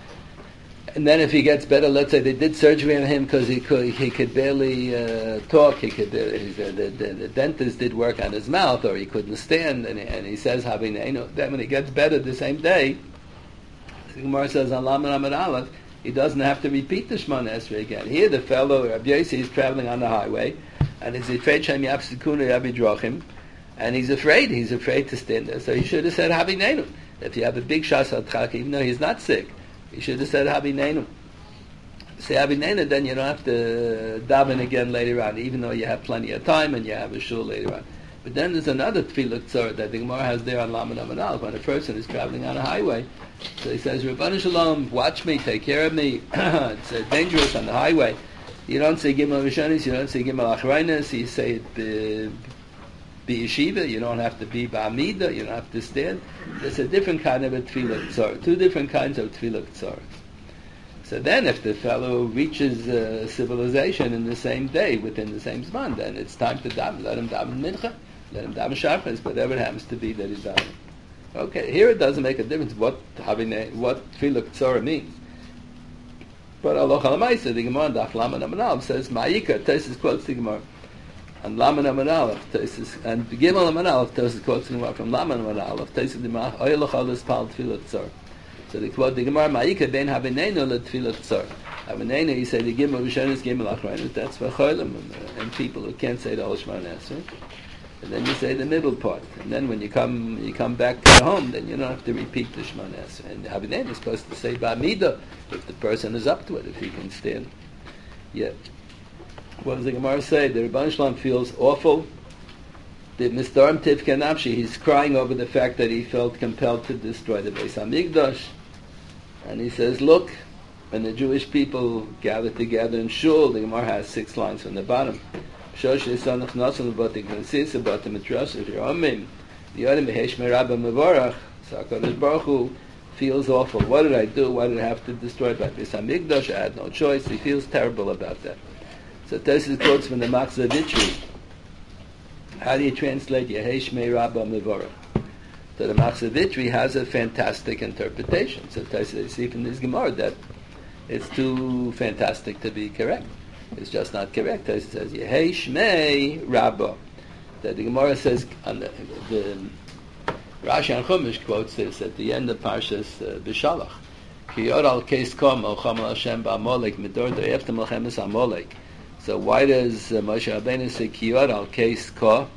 And then if he gets better, let's say they did surgery on him because he could he could barely uh, talk, he could uh, the, the, the, the dentist did work on his mouth, or he couldn't stand, and, and he says Havinenu. Then when he gets better the same day, the Gemara says on Lamed Amud Aleph, he doesn't have to repeat the Shemona Esrei again. Here the fellow Rabbi Yossi is traveling on the highway, and he's afraid Shem Yapsikuna Yabidrachim, and he's afraid he's afraid to stand there. So he should have said Havinenu. If you have a big shas adchak, even though he's not sick, you should have said Havinenu. Say Havinenu, then you don't have to daven again later on, even though you have plenty of time and you have a shul later on. But then there's another tefillah tzor that the Gemara has there on Lamed Amud Aleph when a person is traveling on a highway. So he says, Rabbanu Shalom, watch me, take care of me. It's uh, dangerous on the highway. You don't say Gimel Rishonis, you don't say Gimel Achraynos, you say it uh, be yeshiva, you don't have to be ba'amida, you don't have to stand. There's a different kind of a tefillah tzor, two different kinds of tefillah tzor. So then if the fellow reaches uh, civilization in the same day, within the same zman, then it's time to daven. Let him daven mincha, let him daven shafas, whatever it happens to be that he's davening. Okay, here it doesn't make a difference what having what tefillah tzor means. But Allah Chalamaysa, the Gemara, Daf Lamed Amud Aleph says, Ma'ika, Tesis quotes the Gemara. And Lamed Amud Aleph, and Gimel Amud Aleph, Tesis quotes the Gemara from Lamed Amud Aleph, Tesis the Gemara, Oyel Chalas Pal Tefillah Tzor. So they quote the Gemara, Ma'ika ben Havinenu le Tefillah Tzor. Havinenu, you say the Gimel Rishonis, Gimel Achraynos, that's for Cholim, and, and people who can't say the whole Shemona Esrei. and then you say the middle part, and then when you come you come back to home, then you don't have to repeat the Shemona Esrei. And Havinen is supposed to say Ba'amida if the person is up to it, if he can stand. Yeah. What does the Gemara say? The Rebbeinu Shalom feels awful. The Misdarm Tivke Nafshi, he's crying over the fact that he felt compelled to destroy the Beis HaMikdash. And he says, look, when the Jewish people gathered together in Shul, the Gemara has six lines from the bottom. Shosh Yisanach Nasan Batik Nansisa Batim Mitrasha Yomim Yodim Beheshme Rabba Mevorach. So HaKadosh Baruch Hu feels awful. What did I do? Why did I have to destroy the Beis HaMikdash? I had no choice. He feels terrible about that. So this is quotes from the Machzor Vitri. How do you translate Yehei Shmei Rabba Mevorach? So the Machzor Vitri has a fantastic interpretation. So they see from this Gemara that it's too fantastic to be correct. It's just not correct. It says Yehei Shmei Rabba. That the Gemara says on the, the Rashi and Chumash quotes this at the end of Parshas uh, B'Shalach. Ki yor al keis kom o chamal Hashem ba'amolek midor do'eftem l'chemes amolek. So why does uh, Moshe Rabbeinu say Ki yor al keis ko?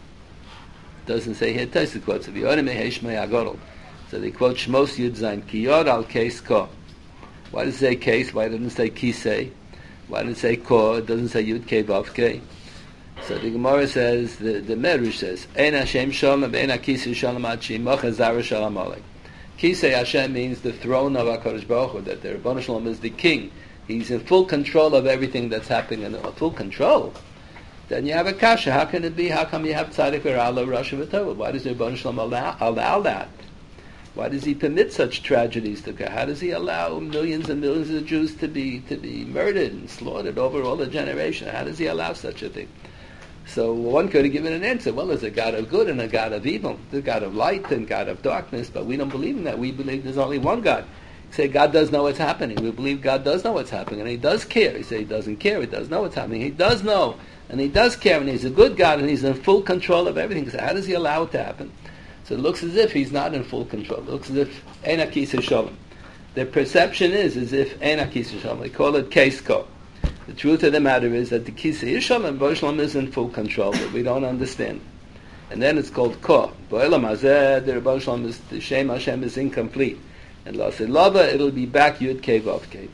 Doesn't say here. Taisa quotes V'yorim Yehei Shmei Agodol. So they quote Shmos Yud Zayin Ki yor al keis ko. Why does it say case? Why doesn't it say kisei? Why doesn't it say ko? It doesn't say Yud Kei Vav Kei. So the Gemara says, the, the Merush says, Ein Hashem Shalom, Ein HaKisei Shalom Ad She'imocha Zara Shalom Alek. Kisei Hashem means the throne of HaKadosh Baruch Hu, that the Rebbeinu Shalom is the king. He's in full control of everything that's happening, in full control. Then you have a kasha. How can it be? How come you have Tzaddik or Allah, Rasha V'Tova? Why does the Rebbeinu Shalom allow, allow that? Why does he permit such tragedies to occur? How does he allow millions and millions of Jews to be to be murdered and slaughtered over all the generation? How does he allow such a thing? So one could have given an answer. Well, there's a God of good and a God of evil. There's a God of light and God of darkness, but we don't believe in that. We believe there's only one God. You say God does know what's happening. We believe God does know what's happening, and he does care. You say he doesn't care. He does know what's happening. He does know, and he does care, and he's a good God, and he's in full control of everything. So how does he allow it to happen? So it looks as if he's not in full control. It looks as if Ein HaKisei Shalom. The perception is as if Ein HaKisei Shalom. They call it Keis Ko. The truth of the matter is that the Kisei Shalom, Rebbeinu Shalom is in full control, but we don't understand. And then it's called Ko. Bo'elam Hazeh, the Rebbeinu Shalom is, the Shem Hashem is incomplete. And Lasei Lava, it'll be back Yud Kei Vav Kei.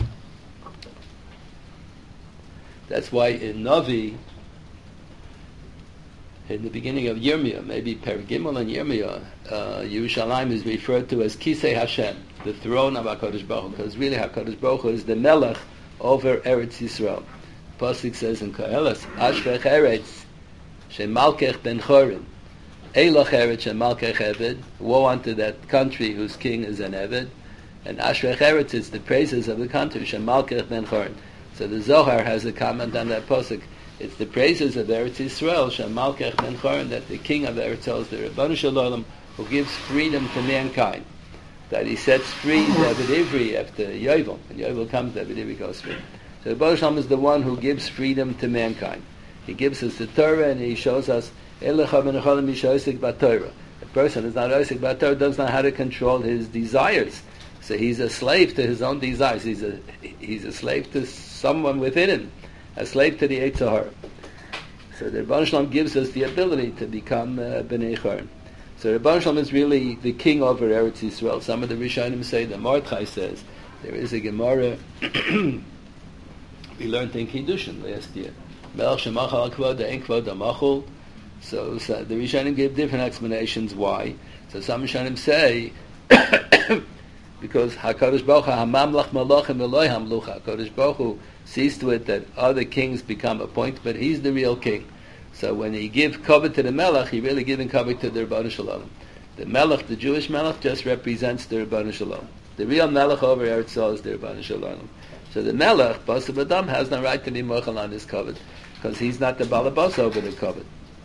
That's why in Navi, in the beginning of Yirmiyah, maybe Per Gimel and Yirmiyah, uh, Yerushalayim is referred to as Kisei Hashem, the throne of HaKadosh Baruch Hu, because really HaKadosh Baruch Hu is the Melech over Eretz Yisrael. Pasuk says in Koheles, Ashvech Eretz, Shemalkech ben Chorin, Eilach Eretz, Shemalkech Eved, woe unto that country whose king is an Eved, and Ashvech Eretz is the praises of the country, Shemalkech ben Chorin. So the Zohar has a comment on that Pasuk. It's the praises of Eretz Yisrael, Shemalkech ben Chorin, that the king of Eretz Yisrael is the Rebbeinu Shalom, who gives freedom to mankind. That he sets free David Ivri after Yovel. When Yovel comes, David Ivri goes free. So Rebbeinu Shalom is the one who gives freedom to mankind. He gives us the Torah and he shows us, Elecha ben Echolim Misha Osik B'Torah. A person who's not Osik B'Torah doesn't know how to control his desires. So he's a slave to his own desires. He's a he's a slave to someone within him. A slave to the Yetzer Hara. So the Rebbeinu Shalom gives us the ability to become uh, Bnei Chorin. So Rebbeinu Shalom is really the king over Eretz Yisrael. Some of the Rishonim say, the Mordechai says, there is a Gemara we learned in Kiddushin last year. Melech shemachal kvoda ein kvoda machul. So, so the Rishonim give different explanations why. So some Rishonim say because HaKadosh Baruch Hu hamamlach malachim v'loi hamlucha. HaKadosh Baruch Hu sees to it that other kings become a point, but he's the real king. So when he gives kavod to the Melech, he really giving kavod to the Rebbeinu Shalom. The Melech, the Jewish Melech, just represents the Rebbeinu Shalom. The real Melech over Eretz Yisrael is the Rebbeinu Shalom. So the Melech, Basar B'Adam, has no right to be mochel on his kavod, because he's not the balabas over the kavod.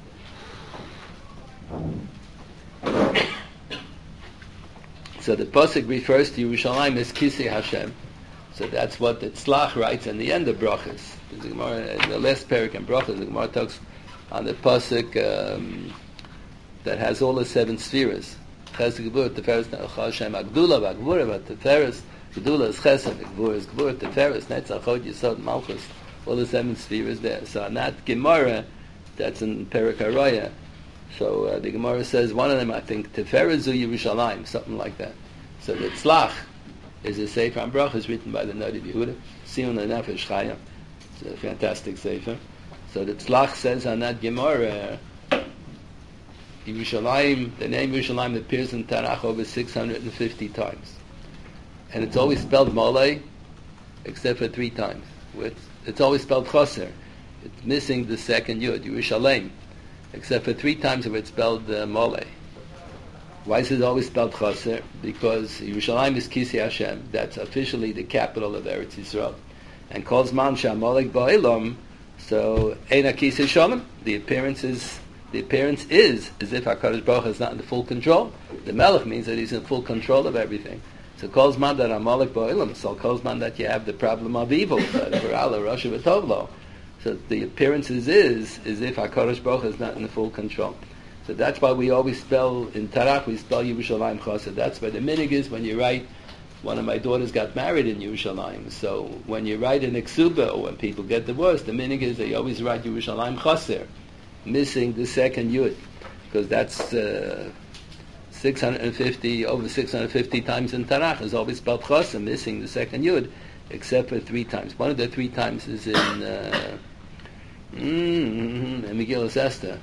So the pasuk refers to Yerushalayim as Kisei Hashem. So that's what the Tzlach writes in the end of Brachas. The Gemara, in the last parak in Brachas, the Gemara talks on the pasuk um, that has all the seven spheres. Chesed, Gevurah, Tiferes, Hashem, Agdula, Agvura, Tiferes. Gedula is Chesed, Gevurah is Gevurah, Tiferes, Netzach, Hod, Yesod, Malchus. All the seven spheres there. So on that Gemara, That's in Perek HaRaya. So uh, the Gemara says one of them, I think, Tiferet Zu Yerushalayim, something like that. So the Tzlach is a Sefer on Brachos written by the Nadi Yehuda, Sion HaNefesh Chaya. It's a fantastic Sefer. So the Tzlach says on that Gemara, Yerushalayim, the name Yerushalayim appears in Tanakh over six hundred fifty times. And it's always spelled Molei, except for three times. It's, it's always spelled Choser. It's missing the second Yud, Yerushalayim, except for three times where it's spelled uh, Molei. Why is it always spelled Choser? Because Yerushalayim is Kisei Hashem. That's officially the capital of Eretz Yisrael. And calls Man Sha'amalek Ba'ilam, so Eina Kisei Shalom. The appearance is the appearance is as if HaKadosh Baruch Hu is not in full control. The Melech means that he's in full control of everything. So calls man that Amalek Ba'ilam. So calls man that you have the problem of evil. Verala Rasha V'Tovlo. So the appearances is as if HaKadosh Baruch Hu is not in full control. So that's why we always spell in Tarach we spell Yerushalayim Choser. That's why the minig is when you write. One of my daughters got married in Yerushalayim. So when you write in Eksuba or when people get divorced, the minig is they always write Yerushalayim Choser, missing the second Yud, because that's uh, six hundred fifty over six hundred fifty times in Tanakh is always spelled Choser, missing the second Yud, except for three times. One of the three times is in uh, mm-hmm, in Megillas Esther.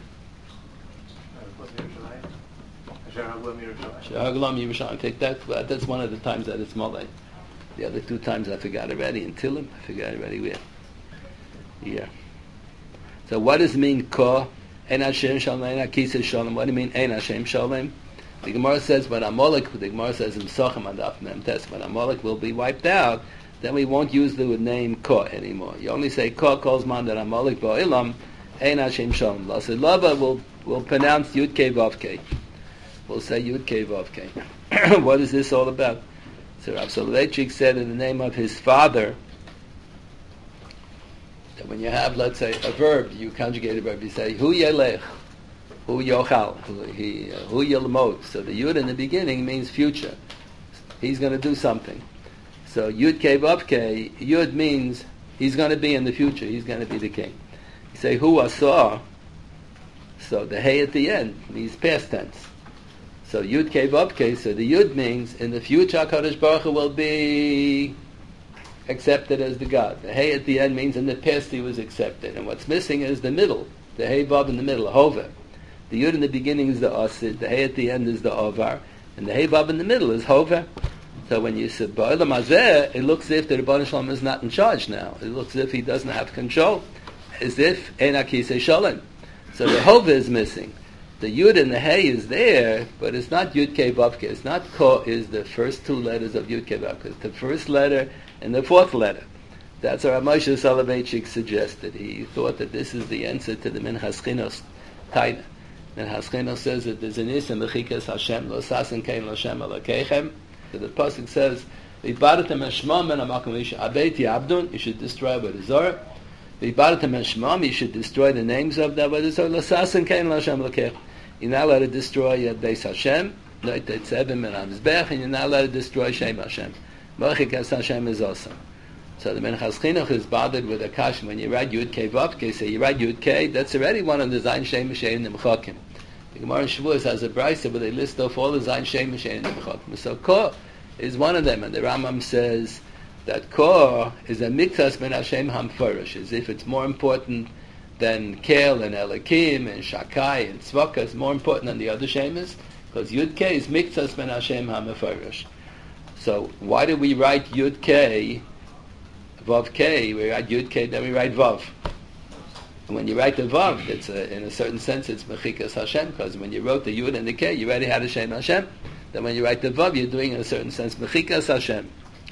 Shehaglam Yerushalayim. Take that. That's one of the times that it's Molei. The other two times I forgot already. In Tilim, I forgot already where. Yeah. So what does it mean? Ko Ein Hashem Shalom, Ein Kisei Shalom. What do you mean Ein Hashem Shalom? The Gemara says when Amalek, the Gemara says in Sochem and Daf Mem Tes, when Amalek will be wiped out, then we won't use the name Ko anymore. You only say Ko calls man that Amalek Ba'ilam, Ein Hashem Shalom. Lasid Lava will will pronounce Yud Kei Vav Kei. We'll say Yud Kei Vav Kei. What is this all about? So Rav Soloveitchik said in the name of his father that when you have, let's say, a verb, you conjugate a verb, you say Hu Yelech, Hu Yochal, Hu Yelmod. So the Yud in the beginning means future. He's going to do something. So Yud Kei Vav Kei, Yud means he's going to be in the future. He's going to be the king. You say Hu Asah, so the Hey at the end means past tense. So Yud Kei Vav Kei, so the Yud means in the future HaKadosh Baruch Hu will be accepted as the God. The Hey at the end means in the past he was accepted. And what's missing is the middle. The Hey Vav in the middle, Hova. The Yud in the beginning is the Asid, the Hey at the end is the Ovar, and the Hey Vav in the middle is Hova. So when you say Ba'olam Hazeh, it looks as if the Rebbeinu Shalom is not in charge now. It looks as if he doesn't have control. As if Ein HaKisei Shalom. So the Hova is missing. The Yud and the Hey is there, but it's not Yud Kei Vav Kei. It's not Ko is the first two letters of Yud Kei Vav Kei. It's the first letter and the fourth letter. That's what Moshe Soloveitchik suggested. He thought that this is the answer to the Minchas Chinos Taina. Minchas Chinos says that there's an Isam Mechikas Hashem Lo Sasen Kein Lo Shem Elokeichem. So the pasuk says, "V'ibadatem Hashmam ben Hamakom Isha Abeti Abdun." You should destroy Avodah Zarah. V'ibadatem Hashmam. You should destroy the names of the Avodah Zarah. Lo Sasen Kein Lo Shem Elokeichem. You're not allowed to destroy Yad Beis Hashem, Noit Tetzevim and Amizbech, and you're not allowed to destroy Shem Hashem. Mochikas Hashem is awesome. So the Minchas Chinuch is bothered with a kash. When you write Yud Kei Vav Kei, say you write Yud Kei, that's already one of the Zayin Shem Hashem and Nemchokim. The Gemara in Shavuos has a brayso where they list off all the Zayin Shem Hashem and Nemchokim. So Ko is one of them, and the Rambam says that Ko is a miktas ben Hashem hamfarish, as if it's more important than Kel and Elikim and Shakai and Tzvaka is more important than the other Shemas, because Yud Kei is Miktas Ben Hashem HaMefarish. So why do we write Yud Kei, Vav Kei? We write Yud Kei, then we write Vav. And when you write the Vav, it's a, in a certain sense it's Mechikas Hashem, because when you wrote the Yud and the Kei, you already had Hashem Hashem. Then when you write the Vav, you're doing in a certain sense Mechikas Hashem.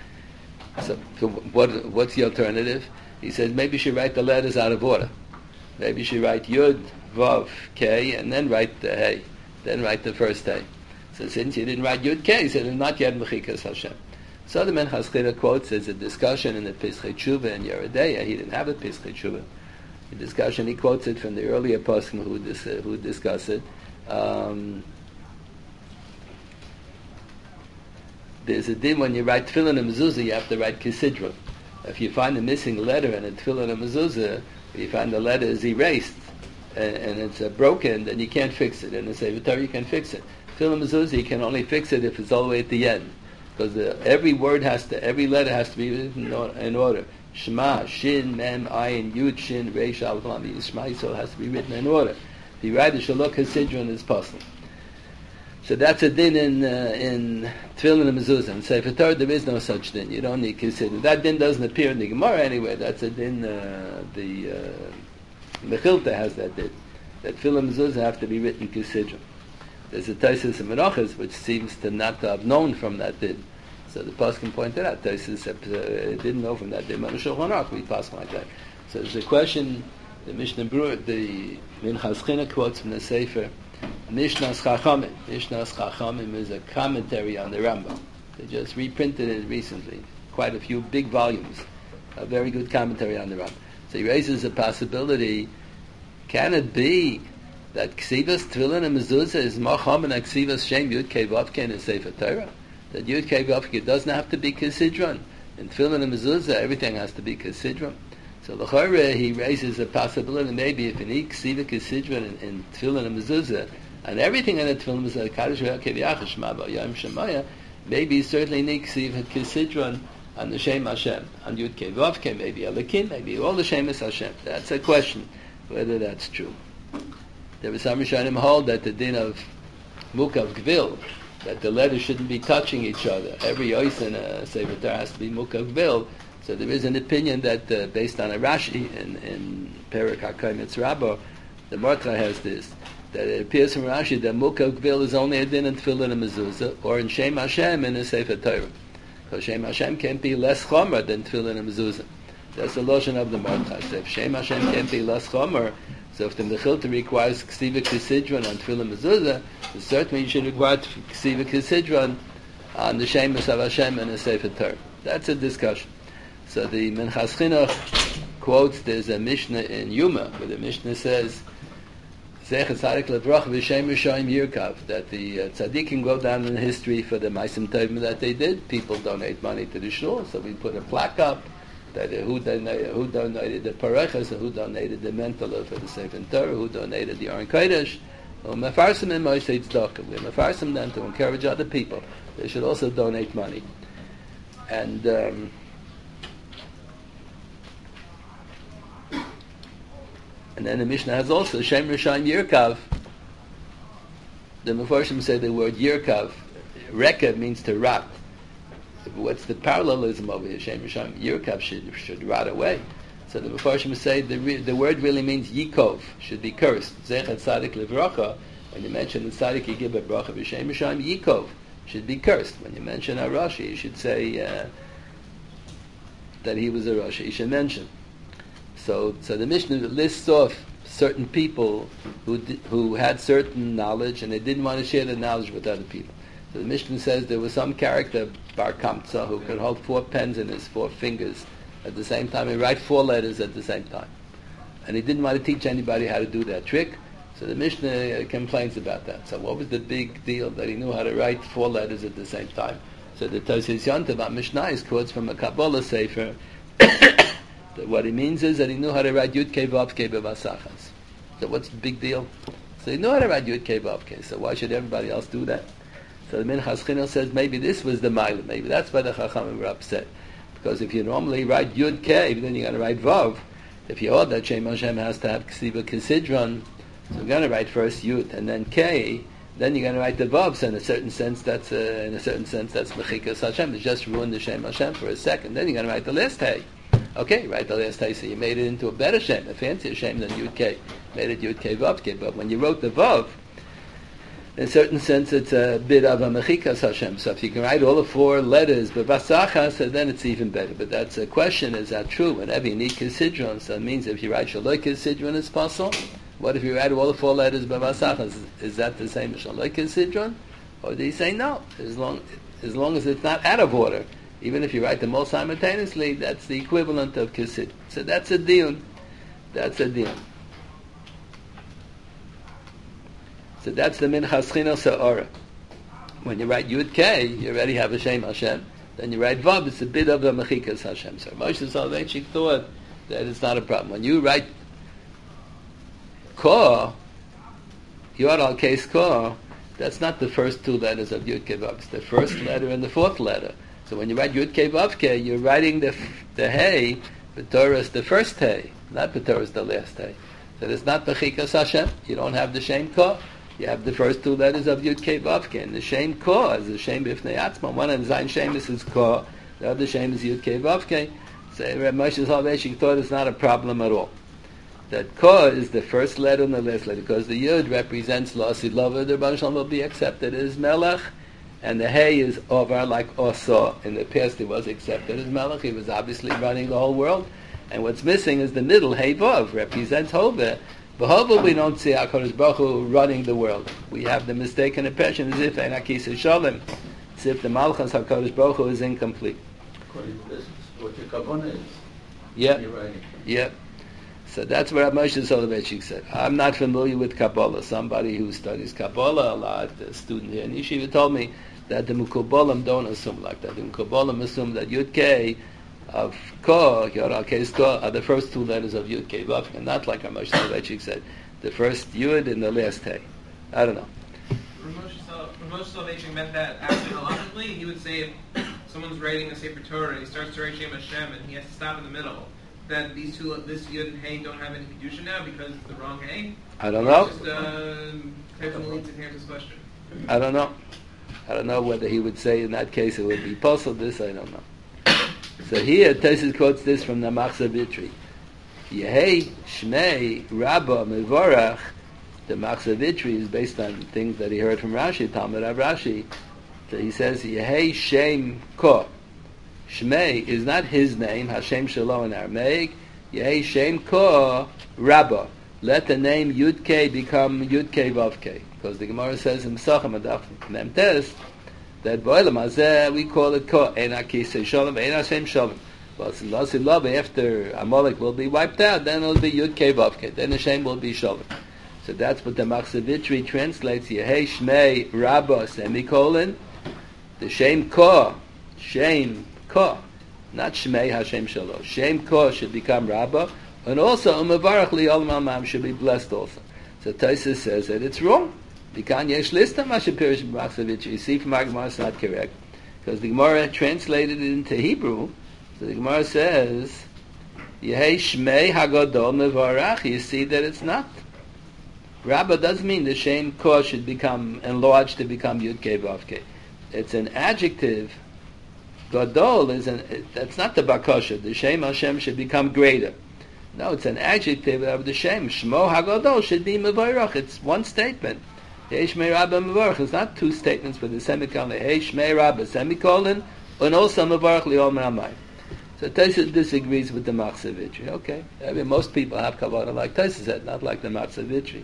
So, so what, what's the alternative? He says maybe you should write the letters out of order. Maybe you should write Yud, Vav, Kei, and then write the Hey. Then write the first Hey. So since you didn't write Yud Kei, he said, not yet Mechikas Hashem. So the Minchas Chinuch quotes, there's a discussion in the Pischei Tshuva in Yeredeya. He didn't have a Pischei Tshuva. The discussion, he quotes it from the earlier person who, dis, uh, who discussed it. Um, there's a din when you write Tefillin and Mezuzah, you have to write Kisidra. If you find a missing letter in a Tefillin and Mezuzah, you find the letter is erased, and, and it's uh, broken, then you can't fix it. In the Sefer Torah, you can fix it. Tefillah mezuzah, you can only fix it if it's all the way at the end, because every word has to, every letter has to be written in order. In order. Shema, Shin, Mem, Ayin, Yud, Shin, Reish, Aleph, Lam, Shema Yisrael has to be written in order. If you write the Shalok HaSidron, it's possible. So that's a din in uh, in Tefillin and Mezuzah. In Sefer Torah, there is no such din. You don't need Kisidron. That din doesn't appear in the Gemara anyway. That's a din, uh, the uh, Mechilta has that din. That Tefillin and Mezuzah have to be written Kisidron. There's a Taisus and Menachos, which seems to not have known from that din. So the Paskin pointed out, Taisus uh, didn't know from that din. But Shulchan Aruch, we pass like that. So there's a question, the Mishnah Berurah, the Minchas Chinuch quotes from the Sefer, Mishnas Chachamim. Mishnas Chachamim is a commentary on the Rambam. They just reprinted it recently. Quite a few big volumes. A very good commentary on the Rambam. So he raises a possibility, can it be that Ksivas Tefillin and Mezuzah is more common than Ksivas Shem Yud Kei Vav Kei in Sefer Torah? That Yud Kei Vav Kei doesn't have to be Kisidron. In Tefillin and Mezuzah, everything has to be Kisidron. So l'choreh, he raises a possibility, maybe if you need Ksiva Kisidron in, in Tefillin and Mezuzah, and everything in the Tefillin and Mezuzah, Kadosh V'Yakeh V'Yachah Shema B'Yom Shemaya, maybe you certainly need Ksiva Kisidron on the Shem Hashem, on Yud Kei Vav Kei, maybe Elikim, maybe all the Shem is Hashem. That's a question, whether that's true. There was some Rishonim hold that the din of Mukav Gvil, that the letters shouldn't be touching each other. Every Ois in a Sefer Torah has to be Mukav Gvil. So there is an opinion that, uh, based on a Rashi in, in Perek HaKaimitz Rabbah, the Martra has this, that it appears from Rashi that Mukav Gvil is only a din in Tefillin and Mezuzah, or in Shem Hashem in the Sefer Torah. Because Shem Hashem can't be less chomer than Tefillin and Mezuzah. That's the lotion of the Martra. So if Shem Hashem can't be less chomer, so if the Mechilta requires Ksiva Kisidron on Tefillin and Mezuzah, certainly you should require Ksiva Kisidron on the Shemus of Hashem in the Sefer Torah. That's a discussion. So the Minchas Chinuch quotes, there's a Mishnah in Yuma, where the Mishnah says, Zecher Tzadik Levrach V'Shem Rishayim Yirkav, that the uh, tzaddikim go down in history for the Maisim Tovim that they did. People donate money to the shul, so we put a plaque up, that uh, who, donated, who donated the Parechas, who donated the Mentala for the Sefer Torah, who donated the Aron Kodesh, or Mefarsim and Moshe Tzedakah. We Mefarsim them to encourage other people. They should also donate money. And um, And then the Mishnah has also Shem Rishayim Yirkav. The Mefarshim say the word Yirkav, Reka means to rot. What's the parallelism over here? Shem Rishayim Yirkav should should rot away. So the Mefarshim say the re, the word really means Yikov, should be cursed. Zechat Tzadik Livracha. When you mention the Tzadik, you give a bracha. V'Shem Rishayim Yikov should be cursed. When you mention a Rashi, you should say uh, that he was a Rashi. You should mention. So, so the Mishnah lists off certain people who di- who had certain knowledge and they didn't want to share the knowledge with other people. So the Mishnah says there was some character, Bar Kamtza, who could hold four pens in his four fingers at the same time and write four letters at the same time. And he didn't want to teach anybody how to do that trick. So the Mishnah complains about that. So what was the big deal that he knew how to write four letters at the same time? So the Tosfos Yontav about Mishnah is quotes from a Kabbalah Sefer. What it means is that he knew how to write Yud Kei Vav Kei B'Vasachas. So what's the big deal? So he knew how to write Yud Kei Vav Kei. So why should everybody else do that? So the Minchas Chinuch says maybe this was the Ma'ila. Maybe that's why the Chachamim were upset. Because if you normally write Yud Kei, then you got to write Vav. If you order that Shem Hashem has to have Ksiva Kisidron, so you're going to write first Yud and then Kei. Then you're going to write the Vav. So in a certain sense, that's uh, in a certain sense that's Mechikas Hashem. It's just ruined the Shem Hashem for a second. Then you're going to write the last Hey. Okay, right, the last time, so you made it into a better Shem, a fancier Shem than Yud Kei. Made it Yud Kei Vav Kei, but when you wrote the Vav, in a certain sense it's a bit of a Mechikas Hashem. So if you can write all the four letters, but Vasachas, then it's even better. But that's a question, is that true? Whenever you need Kisidron, so it means if you write Shaloi Kisidron as possible, what if you write all the four letters, but Vasachas? Is that the same as Shaloi Kisidron? Or do you say no? As long, as long as it's not out of order. Even if you write them all simultaneously, that's the equivalent of Kisid. So that's a deal. That's a deal. So that's the Minchas Chinuch Sa'ora. When you write Yud Kei, you already have a Shem Hashem. Then you write Vav, it's a bit of a Mechikas Hashem. So Moshe Soloveitchik thought that it's not a problem. When you write Ko, Yod al Case Ko, that's not the first two letters of Yud Kei Vav. It's the first letter and the fourth letter. So when you write Yud Kei Vav Kei, you're writing the the Hey, B'Torah is the first Hey, not B'Torah is the last Hey. So it's not B'chikas Hashem. You don't have the Shem Ko. You have the first two letters of Yud Kei Vav Kei. And the Shem Ko is the Shem B'fnei Atzma. One of the Zayin Shemis is Ko. The other Shem is Yud Kei Vav Kei. So Reb Moshe Soloveitchik thought it's not a problem at all. That Ko is the first letter and the last letter, because the Yud represents Lasid Lava, the Rebbe Shalom will be accepted as Melech, and the Hey is over like Osa. In the past he was accepted as Melech, he was obviously running the whole world, and what's missing is the middle, Hey Vav, represents Hove. But Hove we don't see HaKadosh Baruch Hu running the world. We have the mistaken impression as if Ein HaKisei Shalom, as if the Malchus HaKadosh Baruch Hu is incomplete. According to this, what your kavanah is. Yeah, You're writing. yeah. So that's what Rav Moshe Soloveitchik said. I'm not familiar with Kabbalah. Somebody who studies Kabbalah a lot, a student here in Yeshiva, told me that the Mukubalim don't assume like that. The Mukubalim assume that Yud Kei of Ko, Yod Al Kei's Ko, are the first two letters of Yud Kei Vav, and not like Rav Moshe Soloveitchik said, the first Yud and the last Hey. I don't know. Rav Moshe Soloveitchik meant that actually halachically, he would say if someone's writing a Sefer Torah and he starts to write Shem Hashem and he has to stop in the middle, that these two, this Yud and Hey don't have any Kedusha now because it's the wrong Hey? I don't know. Just uh, type in the leads and answers question. I don't know. I don't know whether he would say in that case it would be possible. This I don't know. So here, Tosfos quotes this from the Machzor Vitri. Yehei Shmei Rabba Mevorach. The Machzor Vitri is based on things that he heard from Rashi, Talmud Rav Rashi. So he says Yehei Shem Ko. Shmei is not his name, Hashem Shelo in Aramaic. Yehei Shem Ko Rabba. Let the name Yud Kei become Yud Kei Vav Kei. Because the Gemara says in Pesachim Adaf Mem Tes that Boilam Hazeh we call it Ko Ein HaKisei Shalom Ein Hashem Shalom. But in Lasid Love after Amalek will be wiped out, then it'll be Yud Kei Vav Kei. Then Hashem will be Shalom. So that's what the Machzor Vitri translates. Yehei Shmei Rabba semicolon. The Shem Ko, Shem Ko, not Shmei Hashem Shalom. Shem Ko should become Rabba, and also Umavarach Li'olam Almam should be blessed also. So Tosfos says that it's wrong. Bikan Yesh Lista Masha Pirish Machzor Vitri. You see from our Gemara it's not correct, because the Gemara translated it into Hebrew. So the Gemara says Yehei Shmei Hagadol Mevarach. You see that it's not. Rabba doesn't mean the Shem Ko should become enlarged to become Yud Kei Vav Kei. It's an adjective. Gadol is an. That's not the bakosha. The Shem Hashem should become greater. No, it's an adjective of the Shem. Shmo Hagadol should be Mevorach. It's one statement. Hey Shmei Rabba Mevorach. It's not two statements with a semicolon. Hey Shmei Rabba semicolon and also Mevorach Li'omer Amayim. So Tosfos disagrees with the Machzor Vitri. Okay, I mean most people have kavanah like Tosfos said, not like the Machzor Vitri.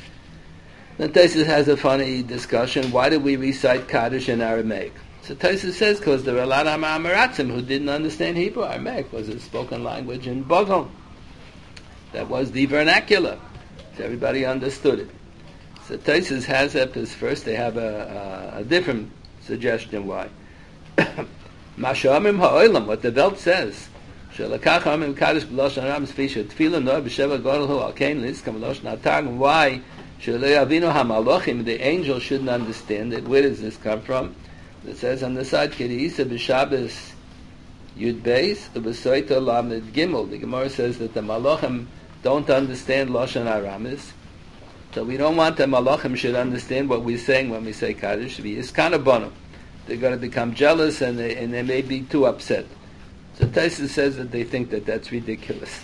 Then Tosfos has a funny discussion. Why did we recite Kaddish in Aramaic? So Tosfos says because there were a lot of Amaratzim who didn't understand Hebrew. Aramaic was a spoken language in Bogon. That was the vernacular. So everybody understood it. So Tosfos has up as first they have a, a, a different suggestion why. Mashamim ha'olam, what the Welt says. Shelakach ha'amim Kaddish b'loshon Aram Sfisha Tefillah Noah b'sheva Godel Hu Al Kain Liskam b'loshon Atag. Why? The angel shouldn't understand it. Where does this come from? It says on the side, Kedisa b'Shabbos Yud Beis u'Besoita Lamed Gimel. The Gemara says that the Malachim don't understand Lashon Aramis, so we don't want the Malachim should understand what we're saying when we say Kaddish. It's kind of bono. They're going to become jealous and they, and they may be too upset. So Tosfos says that they think that that's ridiculous.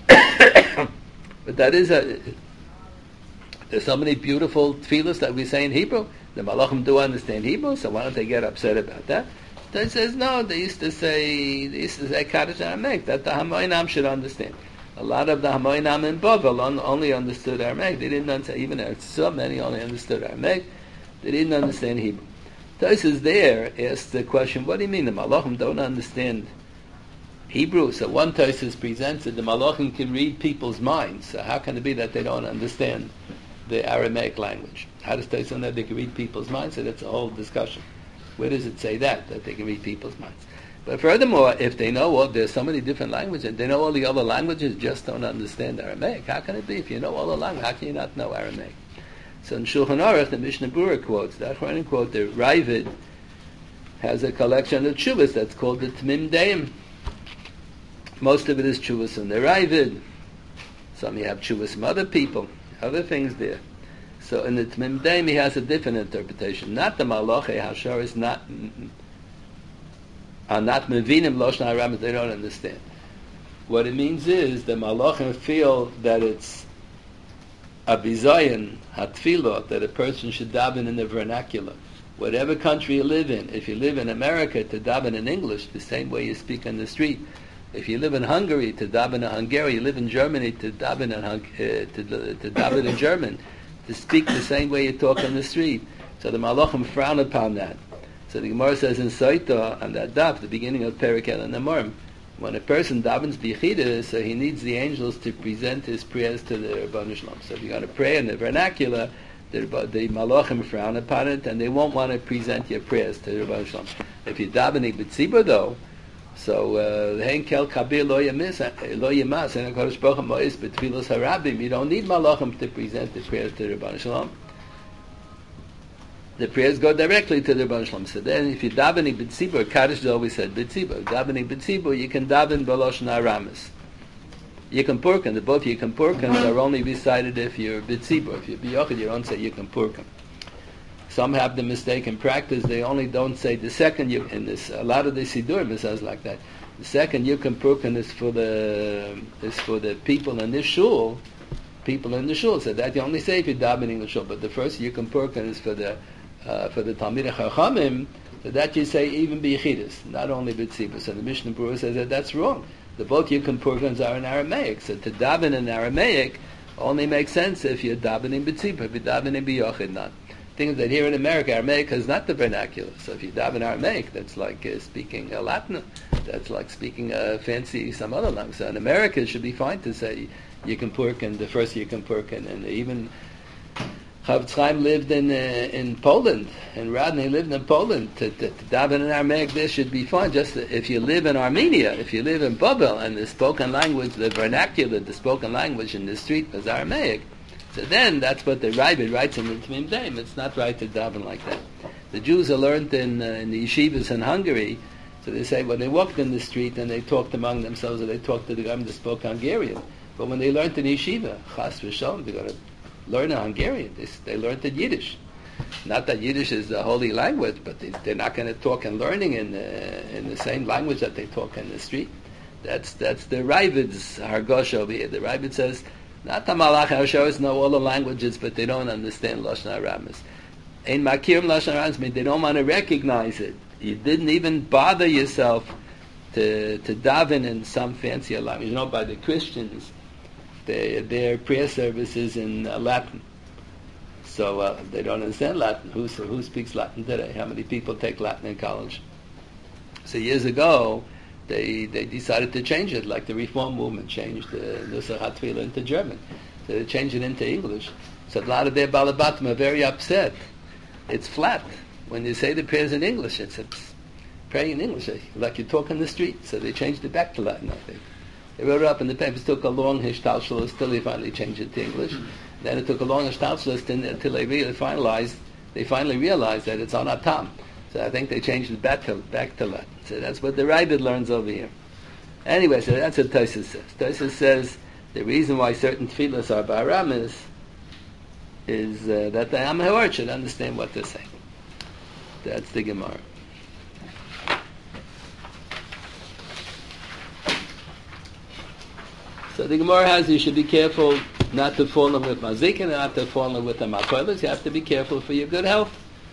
But that is a. There's so many beautiful tefillos that we say in Hebrew. The Malachim do understand Hebrew, so why don't they get upset about that? They says no. They used to say they used to say Kaddish Aramaic that the Hamoinam should understand. A lot of the Hamoinam in Bavel only understood Aramaic. They didn't understand even so many only understood Aramaic. They didn't understand Hebrew. Tosfos there asked the question: what do you mean the Malachim don't understand Hebrew? So one Tosfos presents that the Malachim can read people's minds. So how can it be that they don't understand the Aramaic language? How does Tosfos know that they can read people's minds? So that's a whole discussion. Where does it say that, that they can read people's minds? But furthermore, if they know all, there's so many different languages, they know all the other languages, just don't understand Aramaic. How can it be? If you know all the languages, how can you not know Aramaic? So in Shulchan Aruch, the Mishnah Berurah quotes, the Achronim quote, the Ravid has a collection of tshuvas that's called the Tmim Deim. Most of it is tshuvas from the Ravid. Some you have tshuvas from other people, other things there. So in the Tmim Deim, he has a different interpretation. Not the Malachei Hashar is not are not mevinim Lashon Aramis, they don't understand. What it means is the Malachim feel that it's a bizayin, hatfilah, that a person should daven in the vernacular. Whatever country you live in, if you live in America, to daven in English, the same way you speak on the street. If you live in Hungary, to daven in Hungary. You live in Germany, to daven in, uh, to, to daven in German. To speak the same way you talk on the street. So the Malachim frown upon that. So the Gemara says in Saita, on that daf, the beginning of Perek El Namorim, when a person davens bichida, so he needs the angels to present his prayers to the Rebbeinu Shalom. So if you're going to pray in the vernacular, the, the Malachim frown upon it, and they won't want to present your prayers to the Rebbeinu Shalom. If you're davening b'tzibur though, so Henkel Kabir Lo Yamas Lo Yamas and Hakadosh Baruch Hu Mois B'Tfilos Harabim, you don't need Malachim to present the prayers to the Rebbeinu Shalom. The prayers go directly to the Rebbeinu Shalom. So then, if you're davening b'tzibur, Kaddish always said b'tzibur. Davening b'tzibur, you can daven b'loshen Aramis. Yikum Purkan, the both Yikum Purkans are only recited if you're b'tzibur. If you're b'yochid, you don't say Yikum Purkan. Some have the mistaken practice; they only don't say the second. You in this, a lot of the Sidurim it says like that. The second Yikum Purkan is for the is for the people in this shul. People in the shul. So that you only say if you're davening the shul. But the first Yikum Purkan is for the Uh, for the Talmidei Chachamim, so that you say even b'yichidus, not only b'tzibur. So the Mishnah Berurah says that that's wrong. The both Yikum Purkans are in Aramaic. So to daven in Aramaic only makes sense if you're davening b'tzibur, if you're davening b'yochid, not. Things that here in America, Aramaic is not the vernacular. So if you daven Aramaic, that's like uh, speaking uh, Latin. That's like speaking uh, fancy some other language. So in America, it should be fine to say Yikum Purkan, the first Yikum Purkan, and even Chafetz Chaim lived in uh, in Poland, and Rodney lived in Poland. To, to, to daven in Aramaic, this should be fine. Just if you live in Armenia, if you live in Babel, and the spoken language, the vernacular, the spoken language in the street was Aramaic, so then that's what the Ravid writes in the Tmim Deim. It's not right to daven like that. The Jews are learned in uh, in the yeshivas in Hungary, so they say when they walked in the street and they talked among themselves, or they talked to the guy that spoke Hungarian. But when they learned in yeshiva, chas v'shalom, they got to learn Hungarian. They, they learned in Yiddish. Not that Yiddish is the holy language, but they, they're not going to talk and learning in the, in the same language that they talk in the street. That's that's the Ravid's Hargosh over here. The Ravid says, not the Malach Hashos know all the languages, but they don't understand Lashon Aramis. In Makirim Lashon Aramis means they don't want to recognize it. You didn't even bother yourself to to daven in some fancier language. You know, by the Christians, They, their prayer service is in uh, Latin, so uh, they don't understand Latin. Who who speaks Latin today? How many people take Latin in college? So years ago, they they decided to change it, like the Reform movement changed the Nusach HaTfilah into German. So they changed it into English. So a lot of their balabatim are very upset. It's flat when you say the prayers in English. It's, it's praying in English like you talk on the street. So they changed it back to Latin, I think. They wrote it up in the papers. It took a long hishtalshalos till they finally changed it to English. Then it took a long hishtalshalos until they really finalized. They finally realized that it's on atam. So I think they changed it back to back to Latin. So that's what the Ravid learns over here. Anyway, so that's what Tosfos says. Tosfos says the reason why certain tefillas are ba'aramis is uh, that the Am HaOr should understand what they're saying. That's the Gemara. So the Gemara has, you should be careful not to fall in with mazik and not to fall in with the makoilas. You have to be careful for your good health.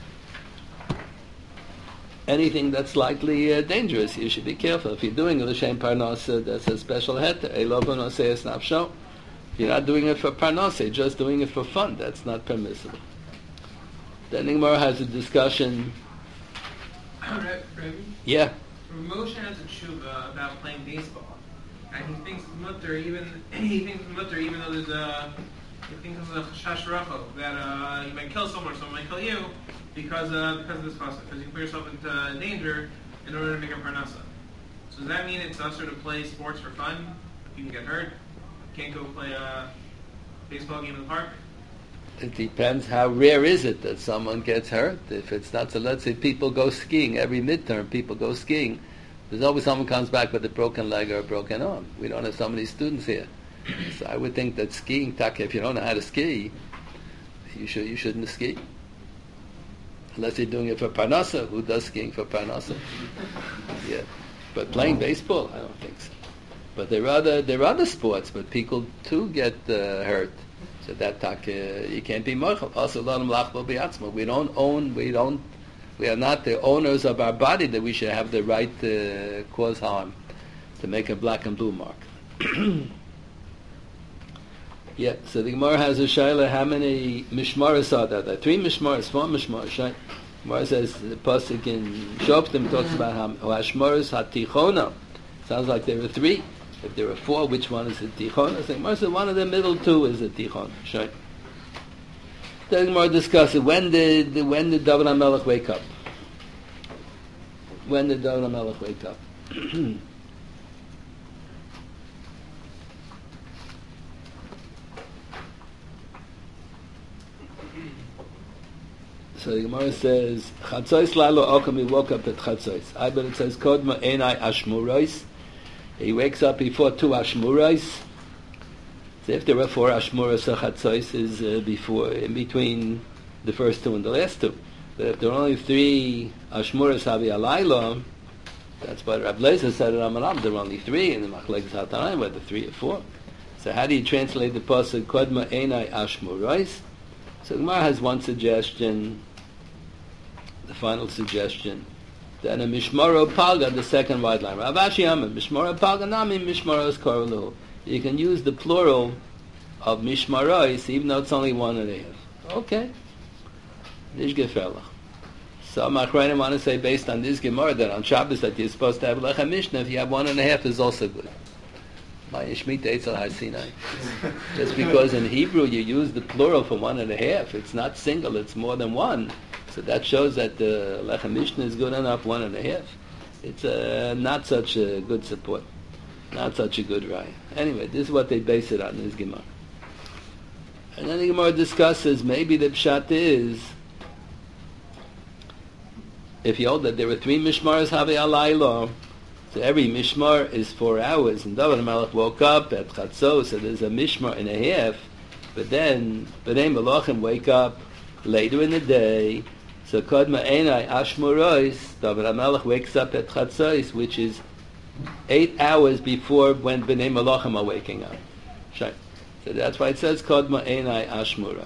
Anything that's likely uh, dangerous, you should be careful. If you're doing it l'shem parnasa, that's a special heter. Elovo noseis nafsho. If you're not doing it for parnasa, you're just doing it for fun. That's not permissible. Then the Gemara has a discussion. Yeah. Moshe has a tshuva about playing baseball. And he thinks mutter even he thinks mutter even though there's a he thinks there's a chashash rachel that uh, you might kill someone, someone might kill you because uh, because of this pasuk, because you put yourself into danger in order to make a parnasa. So does that mean it's usher to play sports for fun? You can get hurt. Can't go play a baseball game in the park. It depends how rare is it that someone gets hurt. If it's not, so let's say people go skiing every midterm, people go skiing. There's always someone comes back with a broken leg or a broken arm. We don't have so many students here, so I would think that skiing, if you don't know how to ski, you should you shouldn't ski. Unless you're doing it for parnasa. Who does skiing for parnasa? Yeah, but playing baseball, I don't think so. But there are other there are other sports, but people too get uh, hurt. So that tak, uh, you can't be mochel. Also, l'olam lachlo biatzmo. We don't own. We don't. We are not the owners of our body that we should have the right to cause harm, to make a black and blue mark. Yeah. So the Gemara has a shayla. How many mishmaros are there? There are three mishmaros, four mishmaros. Right? Gemara says the pasuk in Shoftim talks about how hashmaros hatichona. Sounds like there are three. If there are four, which one is the tichon? I think most of one of the middle two is the tichon. Sure. Then more discuss it. When did when did David HaMelech wake up? When did David HaMelech wake up? So the Gemara says, Chatzos lalo okam, he woke up at Chatzos. I bet it says, Kodma enai ashmurais. He wakes up before two ashmurais. So if there are four ashmurais, a Chatzos is uh, before, in between the first two and the last two. But if there are only three ashmurais havi alayla, that's what Rav Lezer said at Amaram, there are only three, and the Machlekes HaTanaim, whether three or four. So how do you translate the pasuk, Kodma enai ashmurais? So the Gemara has one suggestion, the final suggestion, then a mishmaro palga, the second white line. Rav Ashi Amar, mishmaro palga nami mishmaros korelu. You can use the plural of mishmaros, even though it's only one and a half. Okay. Nish gefelach. So Machrayim want to say, based on this Gemara, that on Shabbos that you're supposed to have lecha mishnah, if you have one and a half, is also good. My Shmita Eitzel HaSinai. Just because in Hebrew you use the plural for one and a half, it's not single, it's more than one. So that shows that the Lechem Mishnah is good enough, one and a half. It's uh, not such a good support. Not such a good raya. Anyway, this is what they base it on, this Gemara. And then the Gemara discusses, maybe the pshat is, if you hold that there were three mishmaros have alaylo, so every mishmar is four hours, and David HaMelech woke up at Chatzos, so there's a mishmar and a half, but then Bnei Malachim wake up later in the day, so Kodma Einai Ashmurois, David HaMelech wakes up at Chatzos, which is eight hours before when Bnei Malachim are waking up. So that's why it says Kodma Einai Ashmurois.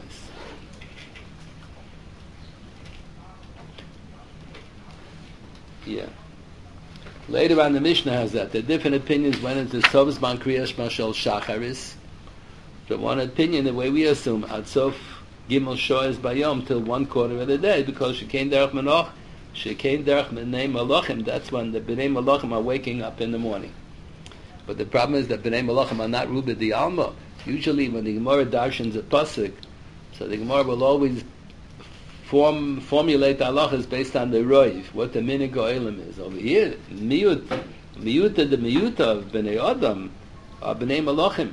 Yeah. Later on, the Mishnah has that. There are different opinions when it's the Sovs Ban Kriyash Mashal Shacharis. So one opinion, the way we assume, Ad Sof Gimel Shoes Bayom, till one quarter of the day, because Shekein Derech Menoch, Shekein Derech Bnei Malachim, that's when the Bnei Malachim are waking up in the morning. But the problem is that Bnei Malachim are not Ruba di Alma. Usually when the Gemara darshans a pasuk, so the Gemara will always Form, formulate halachas based on the roiv, what the minig oilim is. Over here, miut, miuta the miuta of bnei adam, are bnei malachim.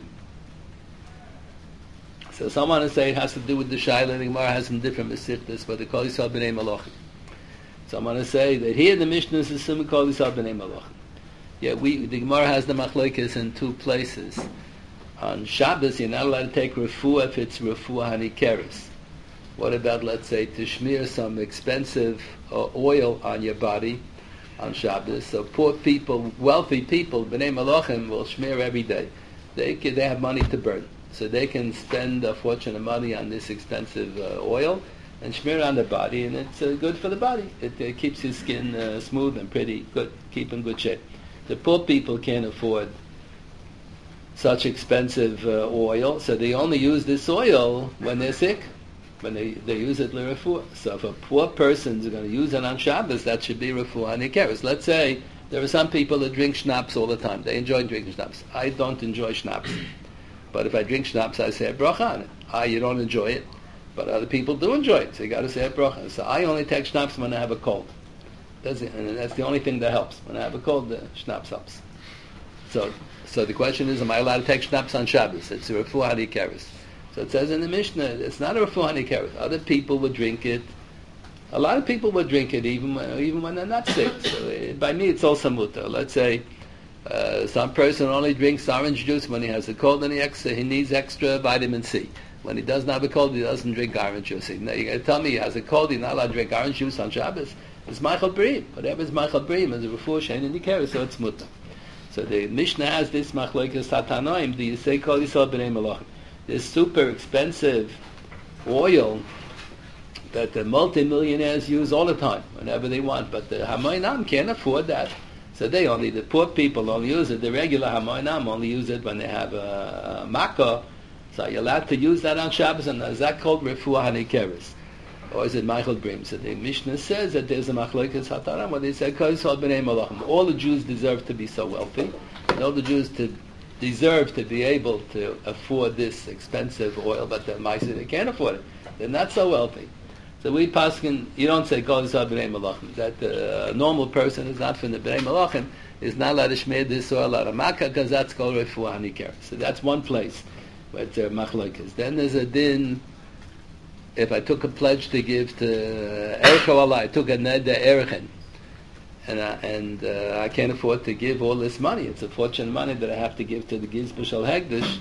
So someone will say it has to do with the shayla, the Gemara has some different mesichtas, but they call yisrael bnei malachim. Someone will say that here the Mishnah is assuming call yisrael bnei malachim. Yeah, we, the Gemara has the machlokes in two places. On Shabbos, you're not allowed to take refuah if it's refuah hanikeres. What about, let's say, to smear some expensive uh, oil on your body on Shabbos? So poor people, wealthy people, Bnei Malachim, will smear every day. They can, they have money to burn, so they can spend a fortune of money on this expensive uh, oil and smear it on their body, and it's uh, good for the body. It uh, keeps your skin uh, smooth and pretty, good, keep in good shape. The poor people can't afford such expensive uh, oil, so they only use this oil when they're sick. When they, they use it l'refuah. So if a poor person is going to use it on Shabbos, that should be refuah hanikeres. Let's say there are some people that drink schnapps all the time. They enjoy drinking schnapps. I don't enjoy schnapps. But if I drink schnapps, I say a bracha on it. I, you don't enjoy it, but other people do enjoy it, so you got to say a bracha. So I only take schnapps when I have a cold. Does it, and that's the only thing that helps. When I have a cold, the schnapps helps. So, so the question is, am I allowed to take schnapps on Shabbos? It's a refuah hanikeres. So it says in the Mishnah, it's not a refuah hanikeres. Other people would drink it. A lot of people would drink it even when, even when they're not sick. So it, by me, it's also mutter. Let's say uh, some person only drinks orange juice when he has a cold and he, extra, he needs extra vitamin C. When he doesn't have a cold, he doesn't drink orange juice. Now you're going to tell me he has a cold, he's not allowed to drink orange juice on Shabbos? It's Michael Brim. Whatever is Michael Brim is a refuah shein in the keres, so it's mutter. So the Mishnah has this machlokes hatanoim. Do you say kol yisrael b'nei malachim? This super expensive oil that the multimillionaires use all the time, whenever they want, but the hamoinam can't afford that. So they only, the poor people only use it. The regular hamoinam only use it when they have a, a makkah. So you're allowed to use that on Shabbos, and is that called refuah hanikeres? Or is it Michael Brim? So the Mishnah says that there's a machlokes hataram where they say kol yisrael b'nei malachim. All the Jews deserve to be so wealthy, and all the Jews to deserve to be able to afford this expensive oil, but the Maisa, they can't afford it. They're not so wealthy. So we paskin, you don't say kol yisrael b'nei malachim. That a uh, normal person is not from the b'nei malachim is not allowed to shmeir this oil out of makkah because that's called refuah hanikeres. So that's one place where it's uh, machlokes. Then there's a din. If I took a pledge to give to Erech Allah, I took a neder Erechen, and I, and uh, I can't afford to give all this money. It's a fortune of money that I have to give to the Gizbah Shel Hegdish.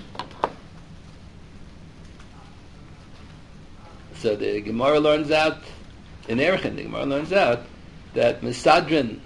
So the Gemara learns out in Erechen. The Gemara learns out that Mesadrin,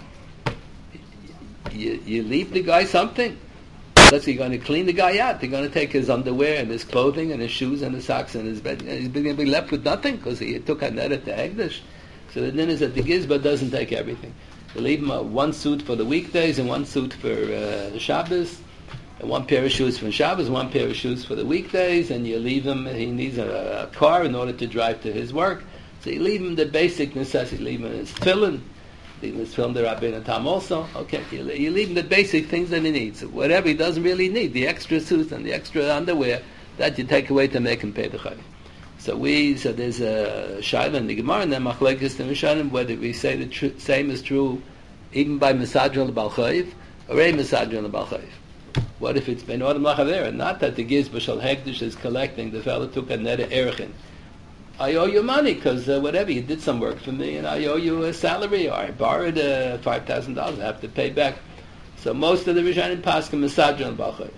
you, you leave the guy something. Let's say you're going to clean the guy out. They're going to take his underwear and his clothing and his shoes and his socks and his bed. And he's going to be left with nothing because he took a net at the Hegdish. So the din is that the Gizbah doesn't take everything. They leave him uh, one suit for the weekdays and one suit for uh, Shabbos, and one pair of shoes for Shabbos, one pair of shoes for the weekdays, and you leave him, he needs a, a car in order to drive to his work. So you leave him the basic necessities. You leave him his tefillin, leave him his film the Rabbeinu Tam also. Okay, you, you leave him the basic things that he needs. Whatever he doesn't really need, the extra suits and the extra underwear, that you take away to make him pay the chayv. So we, so there's a shaila in the Gemara, and then machlekes and Rishonim, whether we say the tr- same is true even by Mesadron l'Bal Chayv, or a Mesadron l'Bal Chayv. What if it's Ben Odom Lachavera? Not that the Gizbah Shel Hegdish is collecting, the fellow took a neder Erechin. I owe you money, because uh, whatever, you did some work for me, and I owe you a salary, or I borrowed uh, five thousand dollars, I have to pay back. So most of the Rishonim Paskin Mesadron l'Bal Chayv.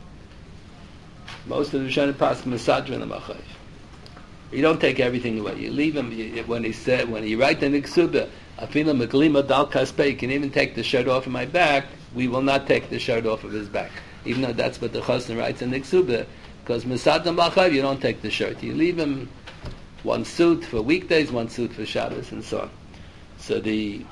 Most of the Rishonim Paskin Mesadron l'Bal Chayv. You don't take everything away. You leave him. You, when he said, when he write the Niksuba, Afila Meglima Dal Kaspei, you can even take the shirt off of my back. We will not take the shirt off of his back, even though that's what the Chasna writes in Niksuba. Because Mesadam B'Chav, you don't take the shirt. You leave him one suit for weekdays, one suit for Shabbos, and so on. So the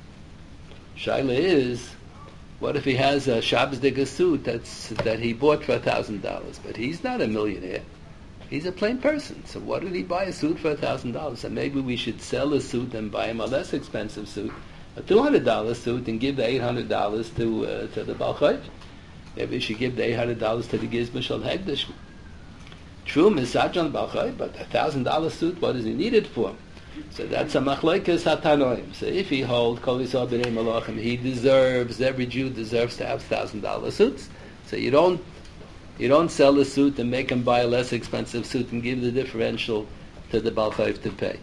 shaila is, what if he has a Shabbos Digger suit that's that he bought for a thousand dollars, but he's not a millionaire. He's a plain person. So what did he buy a suit for a thousand dollars? So maybe we should sell a suit and buy him a less expensive suit, a two hundred dollar suit, and give the eight hundred dollars to uh, to the Bal Chayv. Maybe we should give the eight hundred dollars to the Gizbah Shel Hegdish. True, Misadron Bal Chayv, but a thousand dollar suit, what does he need it for? So that's a machlokes hatanoim. So if he hold Kol Yisrael b'nei malachim, he deserves, every Jew deserves to have thousand dollar suits. So you don't You don't sell a suit and make him buy a less expensive suit and give the differential to the Bal Chayv to pay.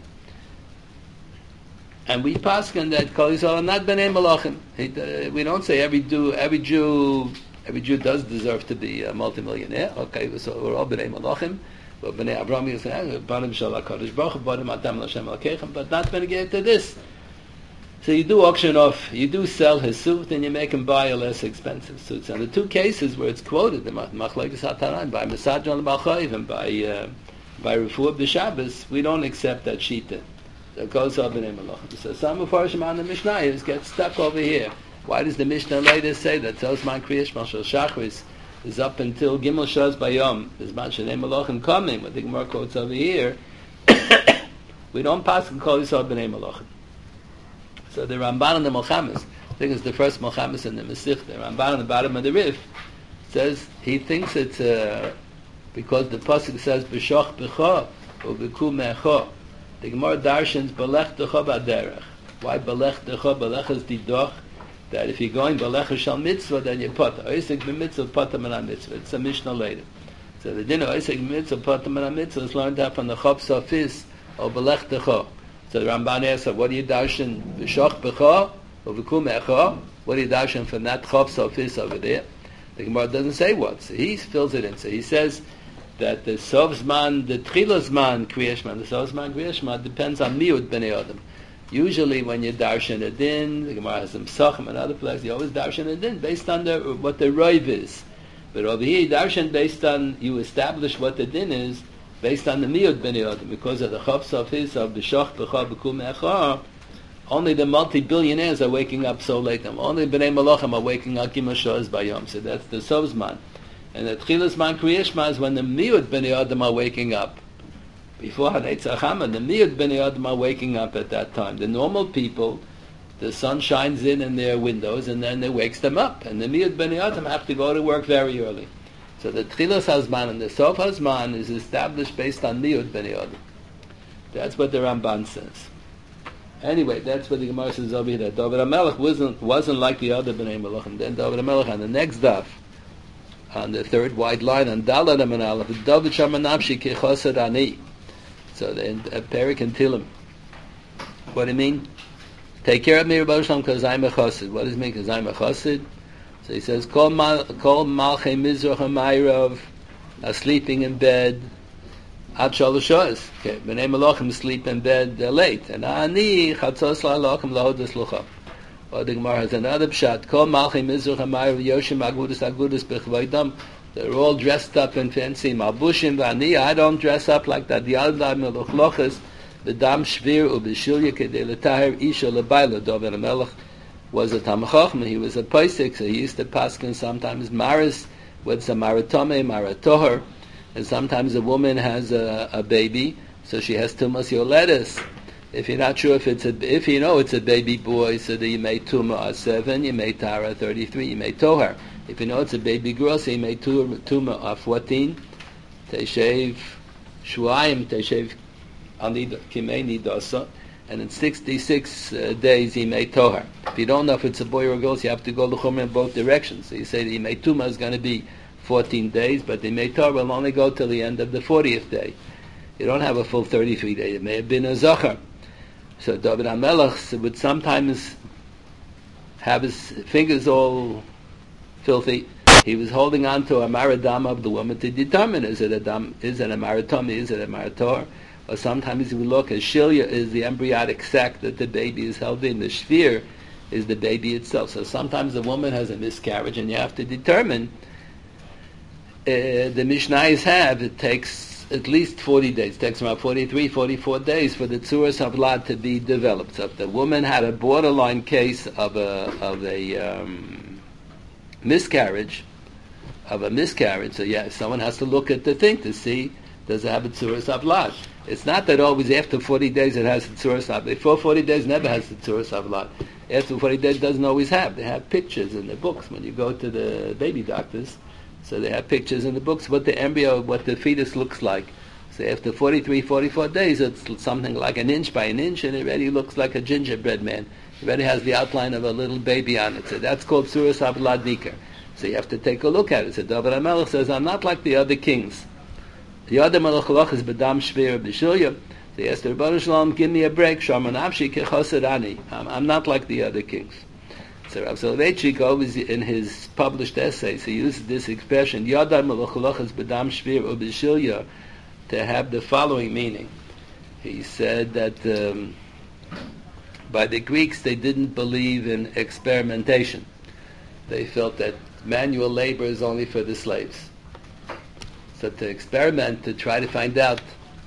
And we paskin that Kol Yisrael are not b'nei malachim. Uh, we don't say every Jew, every Jew, every Jew does deserve to be a multimillionaire. Okay, so we're all b'nei malachim. But b'nei Avraham Yisrael, b'nei Shal HaKadosh Baruch Hu, b'nei Adam L'Shem Alkeichem, but not b'nei to this. So you do auction off, you do sell his suit, and you make him buy a less expensive suit. So in the two cases where it's quoted, the Machlekes HaTanaim, by Mesadron l'Bal Chayv and by uh, by Refuah b'Shabbos, we don't accept that shita. So it goes up in Emelachim. So some of Farshim on the Mishnayos get stuck over here. Why does the Mishnah later say that Zosman Kriyash Mashal Shachris is up until Gimel Shaz Bayom? There's Mashal Emelachim coming, what the Gemara quotes over here. We don't pass and call this up in Emelachim. So the Ramban and the Melchamis, I think it's the first Melchamis in the Masich, the Ramban on the bottom of the Rif, says he thinks it's uh, because the Pasuk says B'shoch b'cho or B'ku me'cho. The Gemara darshans B'lech d'cho b'derech. Why Balech Decha? Balech is the doch, that if you're going Balech Shal Mitzvah, then you're Potter. Oisek b'mitzvah, Potter Mana Mitzvah. It's a Mishnah later. So the din of Oisek b'mitzvah, Potter Mana Mitzvah is learned out from the Chop Sofis or Balech Decha. So the Ramban asks, what do you darshan? V'shoch Becha or V'kum Echa? What do you darshan from that Chop Sofis over there? The Gemara doesn't say what. So he fills it in. So he says that the Sovzman, the Tchilosman Kriyashman, the Sovzman Kriyashman depends on Miut B'nei Adam. Usually when you darshan a din, the Gemara has some Psachim and other places, you always darshan a din based on the, what the Roiv is. But over here, you darshan based on, you establish what the din is, based on the Miut B'nei Adam, because of the Chofs of his, of the Shoch B'cha B'kum Echa, only the multi-billionaires are waking up so late. Only B'nei Malachim are waking up Kimashos Bayom. So that's the Sovzman. And the Tchilasman Kriyashma is when the Miut B'nei Adam are waking up. Before Hanetz Achama, the Miut B'nei Adam are waking up at that time. The normal people, the sun shines in in their windows and then it wakes them up. And the Miut B'nei Adam have to go to work very early. So the Tchilas Hazman and the Sof Hazman is established based on Miut B'nei Adam. That's what the Ramban says. Anyway, that's what the Gemara says over here. That David HaMelech wasn't, wasn't like the other B'nai Malachim. Then David HaMelech on the next daf, on the third white line, on Dalad Aman Aleph, David Shamanavshi Kechosed Ani. So the uh, Perik and Tilim. What do you mean? Take care of me, Rabbi Shalom, because I'm a chassid. What does it mean, because I'm a chassid? So he says, Kol Malchei Mizrach HaMairav are sleeping in bed Ad Shalosh Shos. Okay, B'nai Malachim sleep in bed uh, late. And Ani Chatzos La'alachim Lahodas Lucha. Or the Gemara has another pshat. Kol Malchei Mizrach HaMairav Yoshim Agudas Agudas B'chvaydam. They're all dressed up in fancy malbushim. V'ani, I don't dress up like that. The Yalda Meluchloches, B'dam Shvir U'B'shilya Kedei L'Tahir Isha L'Bayla. David HaMelech was a Tamachachma. He was a Paisik, so he used to paskin sometimes Maris with some Maratome, Maratoher. And sometimes a woman has a, a baby, so she has Tumas Yoledes. If you're not sure if it's a, if you know it's a baby boy, so that you may Tuma seven, you may Tara thirty-three, you may Tohar. If you know it's a baby girl, so you may Tuma fourteen, Teshev Shuayim, Teshev Kimei Nidasa, and in sixty-six uh, days he may Tohar. If you don't know if it's a boy or a girl, so you have to go L'chum in both directions. So you say that you may Tuma is going to be fourteen days, but the Meitar will only go till the end of the fortieth day. You don't have a full thirty-three days. It may have been a Zachar. So David HaMelech would sometimes have his fingers all filthy. He was holding on to a maradam of the woman to determine is it a dam, is it a maratomi, is it a marator? Or sometimes he would look as Shilya is the embryonic sac that the baby is held in. The Shvir is the baby itself. So sometimes the woman has a miscarriage and you have to determine. Uh, the Mishnayos have, it takes at least forty days. It takes about forty-three, forty-four days for the Tzuras Havlad to be developed. So if the woman had a borderline case of a of a um, miscarriage, of a miscarriage, so yeah, someone has to look at the thing to see, does it have a Tzuras Havlad? It's not that always after forty days it has the Tzuras Havlad. Before forty days never has the Tzuras Havlad. After forty days it doesn't always have. They have pictures in the books when you go to the baby doctors. So they have pictures in the books what the embryo, what the fetus looks like. So after forty-three, forty-four days, it's something like an inch by an inch, and it already looks like a gingerbread man. It already has the outline of a little baby on it. So that's called Tzuras Havlad Nikar. So you have to take a look at it. So David HaMelech says, I'm not like the other kings. The other Melech is B'dam Shvir B'shilya. So he asked the Rebbeinu Shalom, give me a break. Sharman Avshi Kechosed Ani. I'm not like the other kings. So Rav Soloveitchik always in his published essays he uses this expression Yadar Meluchalochas B'dam Shvir U'B'Shilya to have the following meaning. He said that um, by the Greeks they didn't believe in experimentation. They felt that manual labor is only for the slaves. So to experiment, to try to find out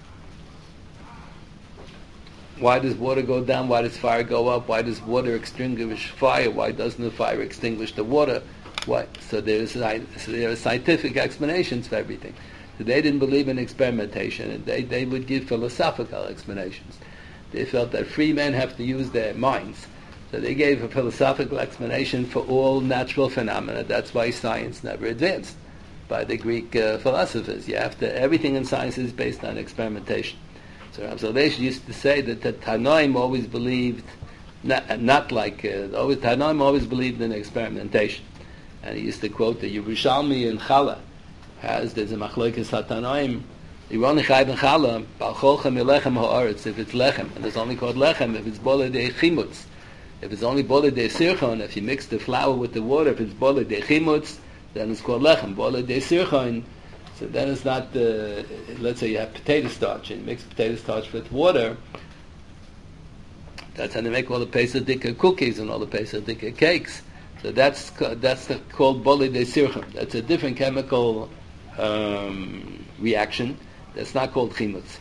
why does water go down? Why does fire go up? Why does water extinguish fire? Why doesn't the fire extinguish the water? Why? So there's so there are scientific explanations for everything. So they didn't believe in experimentation, and they, they would give philosophical explanations. They felt that free men have to use their minds. So they gave a philosophical explanation for all natural phenomena. That's why science never advanced by the Greek uh, philosophers. You have to, everything in science is based on experimentation. So Rav Soloveitchik used to say that the Tanoim always believed not, not like, uh, always, Tanoim always believed in experimentation. And he used to quote the Yerushalmi in Chala, has, there's a Machlokes HaTanoim, you're only chayv in Chala, Bal Cholchem Yelechem Ha'aretz, if it's Lechem, and it's only called Lechem, if it's Bola de Chimutz. If it's only Bola de Sirchon, if you mix the flour with the water, if it's Bola de Chimutz, then it's called Lechem. Bola de Sirchon, so then it's not, uh, let's say you have potato starch, and you mix potato starch with water, that's how they make all the Pesach Dika cookies and all the Pesach Dika cakes. So that's that's the, called Bola de Sirchon. That's a different chemical um, reaction. That's not called Chimutz.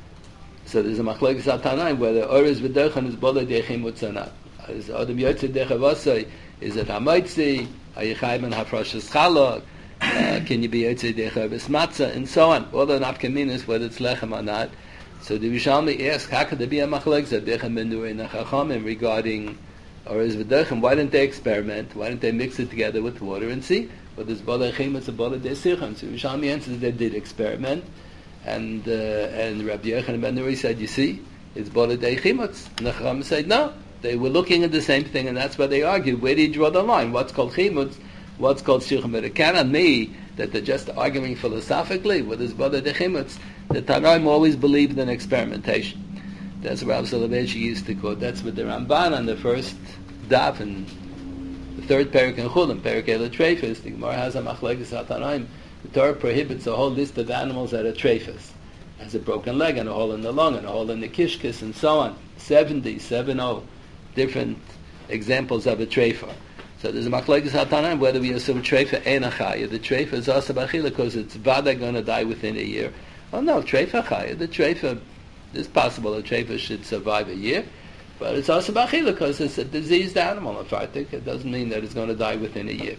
So there's a Machlokes HaTanoim whether Orez v'Derchan is Bola de Chimutz or not. Is Adam Yotze Dechavasai, is it Hamaitzi, are you Chayim and Hafrashas Challah, uh, can you be Yotze Dechavas Matzah, and so on. All the nafkaminas, whether it's Lechem or not. So the Rishalmi asks, how could there be a Machlokes HaDechem Menur in Chachamim regarding Orez v'Derchan? Why didn't they experiment? Why didn't they mix it together with water and see? Whether it's Bola Chimutz or Bola de Sirchon. So Rishalmi answers they did experiment. And uh, and Rabbi Yochanan ben Nuri said, you see, it's Bola de Chimutz. And the Chacham said, no. They were looking at the same thing, and that's why they argued. Where do you draw the line? What's called chimutz? What's called shirchim? But it cannot be that they're just arguing philosophically. What is Bola de Chimutz? The Tanoim always believed in experimentation. That's what Rav Soloveitchik used to quote. That's what the Ramban on the first daf and the third parak in Chulim, parak Eila Treifus. The Gemara has a Machlokes HaTanoim. The Torah prohibits a whole list of animals that are treifus. Has a broken leg and a hole in the lung and a hole in the kishkis and so on. seventy, seven oh. Different examples of a treifa. So there's a Machlokes HaTanoim whether we assume treifa ein achaya. The treifa is also b'achila because it's vada going to die within a year. Oh no, treifa achaya. The treifa, it's possible a treifa should survive a year, but it's also b'achila because it's a diseased animal. In fact, it doesn't mean that it's going to die within a year.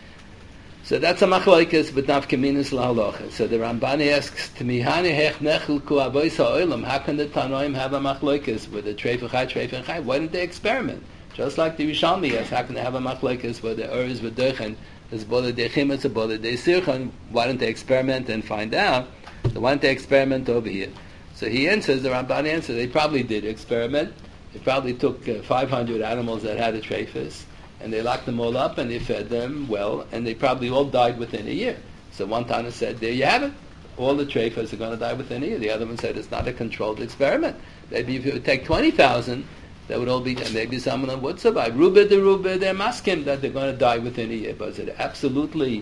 So that's a machlokes with nafkaminas lahalacha. So the Ramban asks, "T'mihani hech nechel ku avois ha'olam." How can the Tanoim have a machlokes with a treifa chai, treifa chai? Why didn't they experiment? Just like the Rishalmi asks, how can they have a machlokes with the Orez v'Derchan? There's Bola de Chimutz, a Bola de Sirchon. Why didn't they experiment and find out? So why didn't they experiment over here? So he answers, the Ramban answers, they probably did experiment. They probably took uh, five hundred animals that had a treifus, and they locked them all up and they fed them well, and they probably all died within a year. So one Tana said, there you have it. All the treifas are going to die within a year. The other one said, it's not a controlled experiment. Maybe if you would take twenty thousand, that would all be, and maybe some of them would survive. Rubid the Rubid, they're masking that they're going to die within a year. But is it absolutely,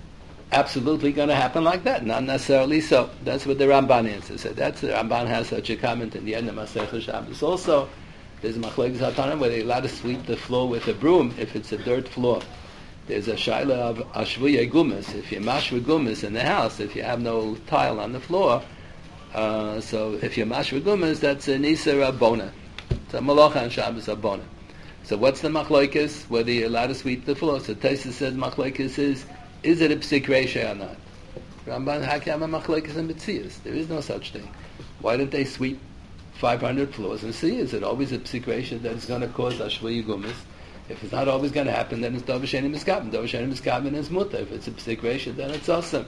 absolutely going to happen like that? Not necessarily so. That's what the Ramban answers. So that's, the Ramban has such a comment in the end of Masechah Shabbos also. There's a Machlokes HaTanoim where they're allowed to sweep the floor with a broom if it's a dirt floor. There's a shaila of ashvuya gumis. If you're mashva gumis in the house, if you have no tile on the floor, uh, so if you're mashva gumis, that's an isa rabbona. It's a malacha and Shabbos rabbona. So what's the machlokes? Whether you're allowed to sweep the floor. So Tosfos says machlokes is, is it a psik reisha or not? Ramban hakam a machlokes and mitzias. There is no such thing. Why didn't they sweep five hundred floors and see? Is it always a psik reisha that is going to cause ashvuya gumis? If it's not always going to happen, then it's Dovasheni Miskabin. Dovasheni Miskabin is Mutter. If it's a Psik Reisha, then it's awesome.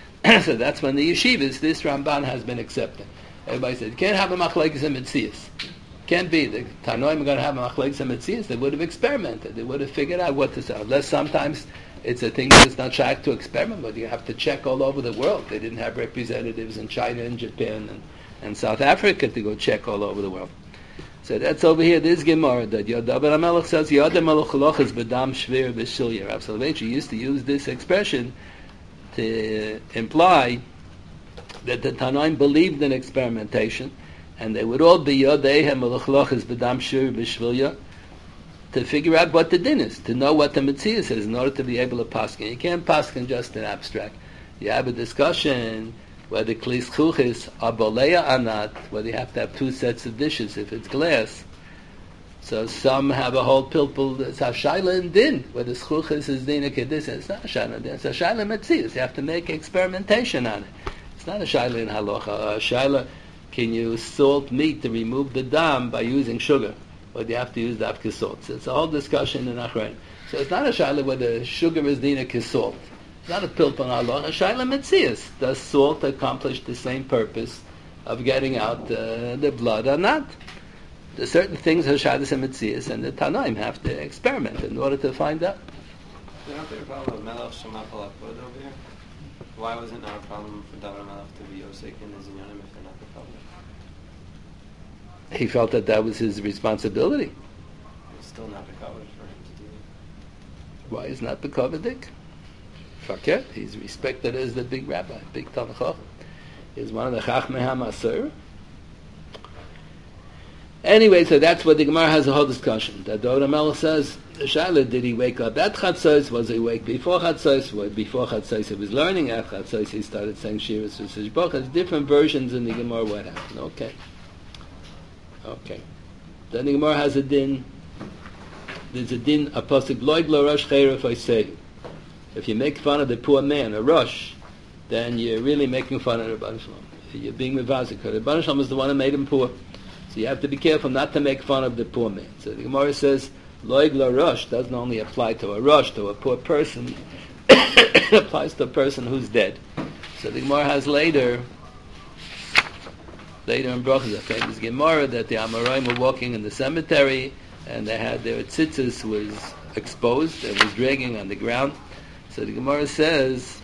So that's when the yeshivas, this Ramban has been accepted. Everybody said, you can't have a machlekes and mitzias. Can't be. The Tanoim are going to have a machlekes and mitzias. They would have experimented. They would have figured out what to say. Unless sometimes it's a thing that's not shaykh to experiment, but you have to check all over the world. They didn't have representatives in China and Japan and, and South Africa to go check all over the world. So that's over here, this Gemara, that Yodav HaMelech says, Yodav HaMelech is B'dam Shver B'Shilya. Rav Soloveitchik used to use this expression to imply that the Tanoim believed in experimentation, and they would all be Yodav HaMelech is B'dam Shver B'Shilya to figure out what the din is, to know what the Metzias is, in order to be able to paskin. You can't paskin just in abstract. You have a discussion whether klis chuchis are boleya or not, whether you have to have two sets of dishes if it's glass. So some have a whole pilpul, it's a shayla and din, whether chuchis is din or kedis, it's not a shayla and din, it's a shayla metzias. You have to make experimentation on it. It's not a shayla in halacha. A shayla, can you salt meat to remove the dam by using sugar? Or do you have to use dafka salt? So it's a whole discussion in Achrein. So it's not a shayla whether sugar is din or kisalt. It's not a pilpul halach, a shayla metzias. Does salt accomplish the same purpose of getting out uh, the blood or not? There's certain things Hashadas and Metzias, and the Tanaim have to experiment in order to find out. Is there a problem with Melech Shemapal Akbod over here? Why was it not a problem for David Melech to be Yosek in his Inyanim if they're not the problem? He felt that that was his responsibility. It's still not the cover for him to do it. Why is not Bekovadik? Faket, he's respected as the big rabbi, big Talmid Chacham. He's one of the Chachmei HaMasor. Anyway, so that's what the Gemara has a whole discussion. That David HaMelech says, the Shaila, did he wake up at Chatzos? Was he awake before Chatzos? Well, before Chatzos he was learning. At Chatzos he started saying Shiras V'Sishboch. There's different versions in the Gemara what happened. Okay. Okay. Then the Gemara has a din. There's a din, a pasuk, Loig lo rosh chayra f'osehu. If you make fun of the poor man, a rosh, then you're really making fun of the Rebbeinu Shalom. You're being mevazik. The Rebbeinu Shalom is the one who made him poor. So you have to be careful not to make fun of the poor man. So the Gemara says, Loig la rosh doesn't only apply to a rosh, to a poor person. It applies to a person who's dead. So the Gemara has later, later in Brachos, a famous Gemara, that the Amoraim were walking in the cemetery, and they had their tzitzis was exposed, it was dragging on the ground. So the Gemara says,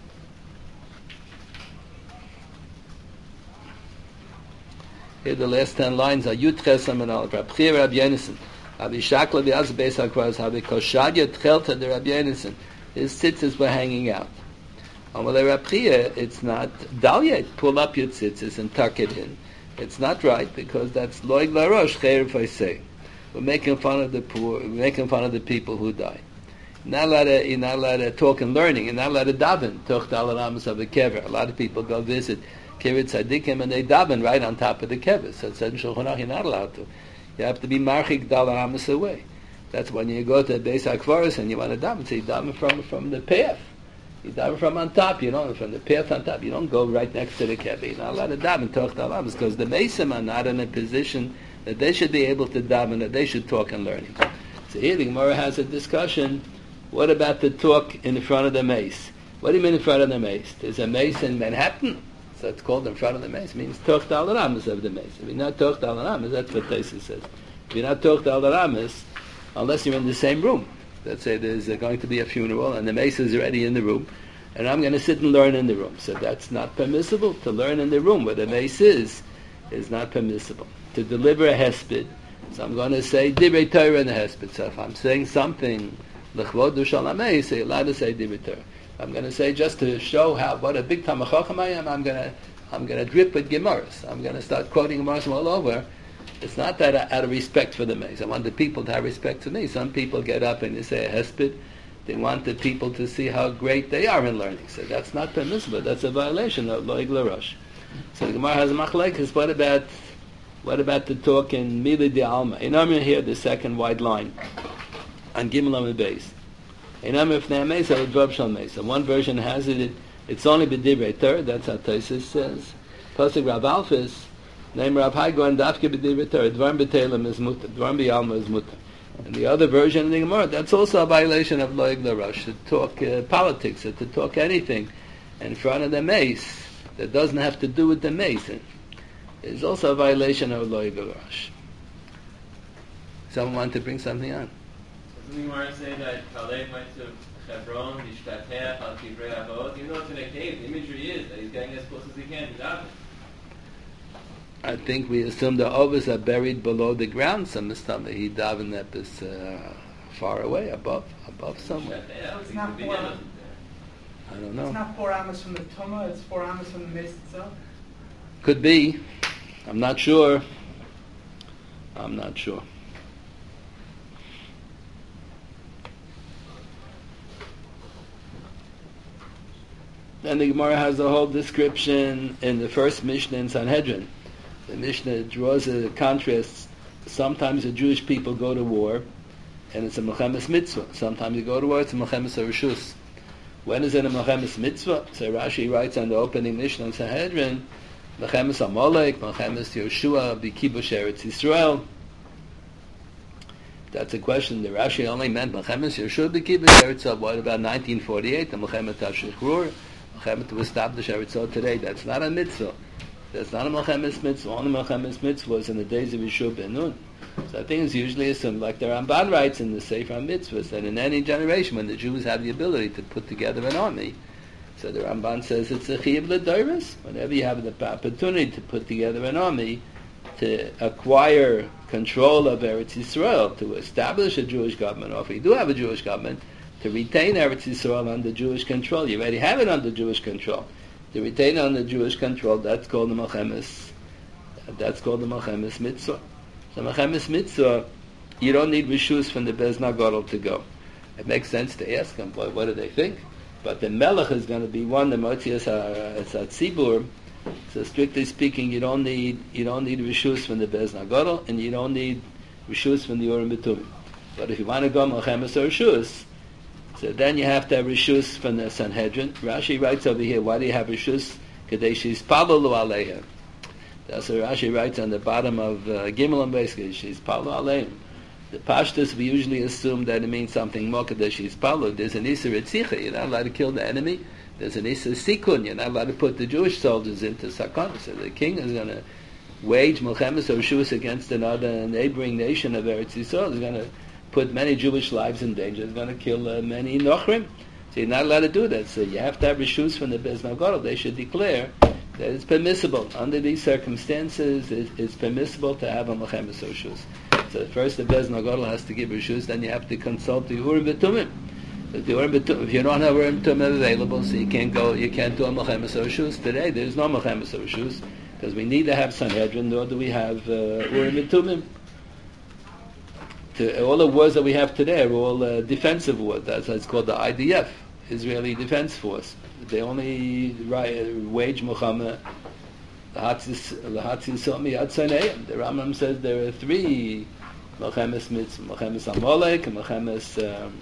here the last ten lines are Yud Chesam and Al Rab Chia Rab Yenison. Abi Shakla Biaz Beis HaKvaros Habi Koshadya Tchelta de Rab Yenison. His tzitzis were hanging out. Amalei Rab Chia, it's not dal yet. Pull up your tzitzis and tuck it in. It's not right because that's Loig Larosh Cheir Faisei. We're making fun of the poor. We're making fun of the people who die. You're not allowed to, you're not allowed to talk and learning. You're not allowed to daven. Toch Dal Ramas of the kever. A lot of people go visit Kiryat Tzadikim and they daven right on top of the kever. So it said in Shulchan Aruch, you're not allowed to. You have to be marchik Dal Ramas away. That's when you go to Beis HaKvaros and you want to daven. So you daven from from the path. You daven from on top. You know, from the path on top. You don't go right next to the kever. You're not allowed to daven Toch Dal Ramas because the Mesim are not in a position that they should be able to daven, that they should talk and learning. So here the Gemara has a discussion. What about the talk in front of the mace? What do you mean in front of the mace? There's a mace in Manhattan, so it's called in front of the mace. It means Toch Dal Ramas of the mace. If you're not Toch Dal Ramas, that's what Taisa says. If you're not Toch Dal Ramas, unless you're in the same room. Let's say there's uh, going to be a funeral and the mace is already in the room, and I'm going to sit and learn in the room. So that's not permissible. To learn in the room where the mace is, is not permissible. To deliver a hesped, so I'm going to say Divrei Torah in the hesped. So if I'm saying something L'chvod Shalamei, so you're allowed to say Divrei Torah. I'm going to say just to show how what a big Talmid Chacham I am. I'm going to I'm going to drip with Gemaras. I'm going to start quoting Gemaras all over. It's not that out of respect for the mace. I want the people to have respect for me. Some people get up and they say a hesped. They want the people to see how great they are in learning. So that's not permissible. That's a violation of Loig Larosh. So the Gemara has a machlekes. What about What about the talk in Mili de Alma? In Amr here, the second wide line, on Gimel Amid Beis. In Amr if Ne'amesa, Dvav Shal Mesa. One version has it, it's only B'divrei Torah, that's how Taisus says. Pasuk Rav Alphys, name Rav Haigo and Dafke B'divrei Torah, Dvarim B'Telem is Mutter, Dvarim B'Alma is Mutter. And the other version in the Gemara, that's also a violation of Loig Larosh, to talk uh, politics, or to talk anything in front of the mace that doesn't have to do with the mace. It's also a violation of Loig Larosh. Someone want to bring something on? Doesn't the Gemara say that Caleb went to Hebron, Yishtatech, Al Kivrei Avot? Even though it's in a cave, the imagery is that he's getting as close as he can to daven. I think we assume the overs are buried below the ground. Some stuff that he davened up is uh, far away, above, above somewhere. It's not four, I don't know. It's not four amas from the Tumah, it's four amas from the mace itself? Could be. I'm not sure. I'm not sure. Then the Gemara has a whole description in the first Mishnah in Sanhedrin. The Mishnah draws a contrast. Sometimes the Jewish people go to war, and it's a Mechemes Mitzvah. Sometimes you go to war, it's a Mechemes Rishus. When is it a Mechemes Mitzvah? So Rashi writes on the opening Mishnah in Sanhedrin, Mechemes Amalek, Mechemes Yoshua, B'Kibush Eretz Yisrael. That's a question. The Rashi only meant Mechemes Yoshua, B'Kibush Eretz Yisrael. What about nineteen forty-eight, the Mechemes Tashikrur? Mechemes to establish Eretz Yisrael today. That's not a mitzvah. There's not a Melchemes Mitzvah. Only Melchemes Mitzvah was in the days of Yeshua ben Nun. So I think it's usually assumed, like the Ramban writes in the Sefer HaMitzvahs, that in any generation when the Jews have the ability to put together an army, so the Ramban says it's a chiyuv l'doros. Whenever you have the opportunity to put together an army, to acquire control of Eretz Yisrael, to establish a Jewish government, or if you do have a Jewish government, to retain Eretz Yisrael under Jewish control. You already have it under Jewish control. To retain it under Jewish control, that's called the Melchemes. That's called the Melchemes Mitzvah. So Melchemes Mitzvah, you don't need rishus from the Beis Nagadol to go. It makes sense to ask them, boy, what do they think? But the Melech is going to be one, the Motzias HaTzibur. So strictly speaking, you don't need you don't need rishus from the Beis Nagadol, and you don't need rishus from the Urim B'Tumim. But if you want to go Melchemes or rishus, so then you have to have rishus from the Sanhedrin. Rashi writes over here, why do you have rishus? Kadei sheyispalalu aleihem. That's what Rashi writes on the bottom of uh, Gimel and basically, sheyispalalu aleihem. The Pashtus, we usually assume that it means something more kadei sheyispalalu. There's an Isser Etzicha, you're not allowed to kill the enemy. There's an Isser Sikun, you're not allowed to put the Jewish soldiers into Sakon. So the king is going to wage Melchemes or rishus against another neighboring nation of Eretz Yisrael. He's going to put many Jewish lives in danger. It's going to kill uh, many Nochrim. So you're not allowed to do that. So you have to have rishus from the Beis Nagadol. They should declare that it's permissible. Under these circumstances, it's, it's permissible to have a Melchemes rishus. So first the Beis Nagadol has to give rishus, then you have to consult the Urim B'Tumim. If, the Urim B'Tumim, if you don't have Urim B'Tumim available, so you can't go, you can't do a Melchemes rishus. Today there's no Melchemes rishus, because we need to have Sanhedrin, nor do we have uh, Urim B'Tumim. To, all the wars that we have today are all uh, defensive wars. That's why it's called the I D F, Israeli Defense Force. They only ri- wage Muhammad. The Hatzis Somi Yatzaneim. The Rambam says there are three Melchemes Mitzvah: Melchemes Amalek, Melchemes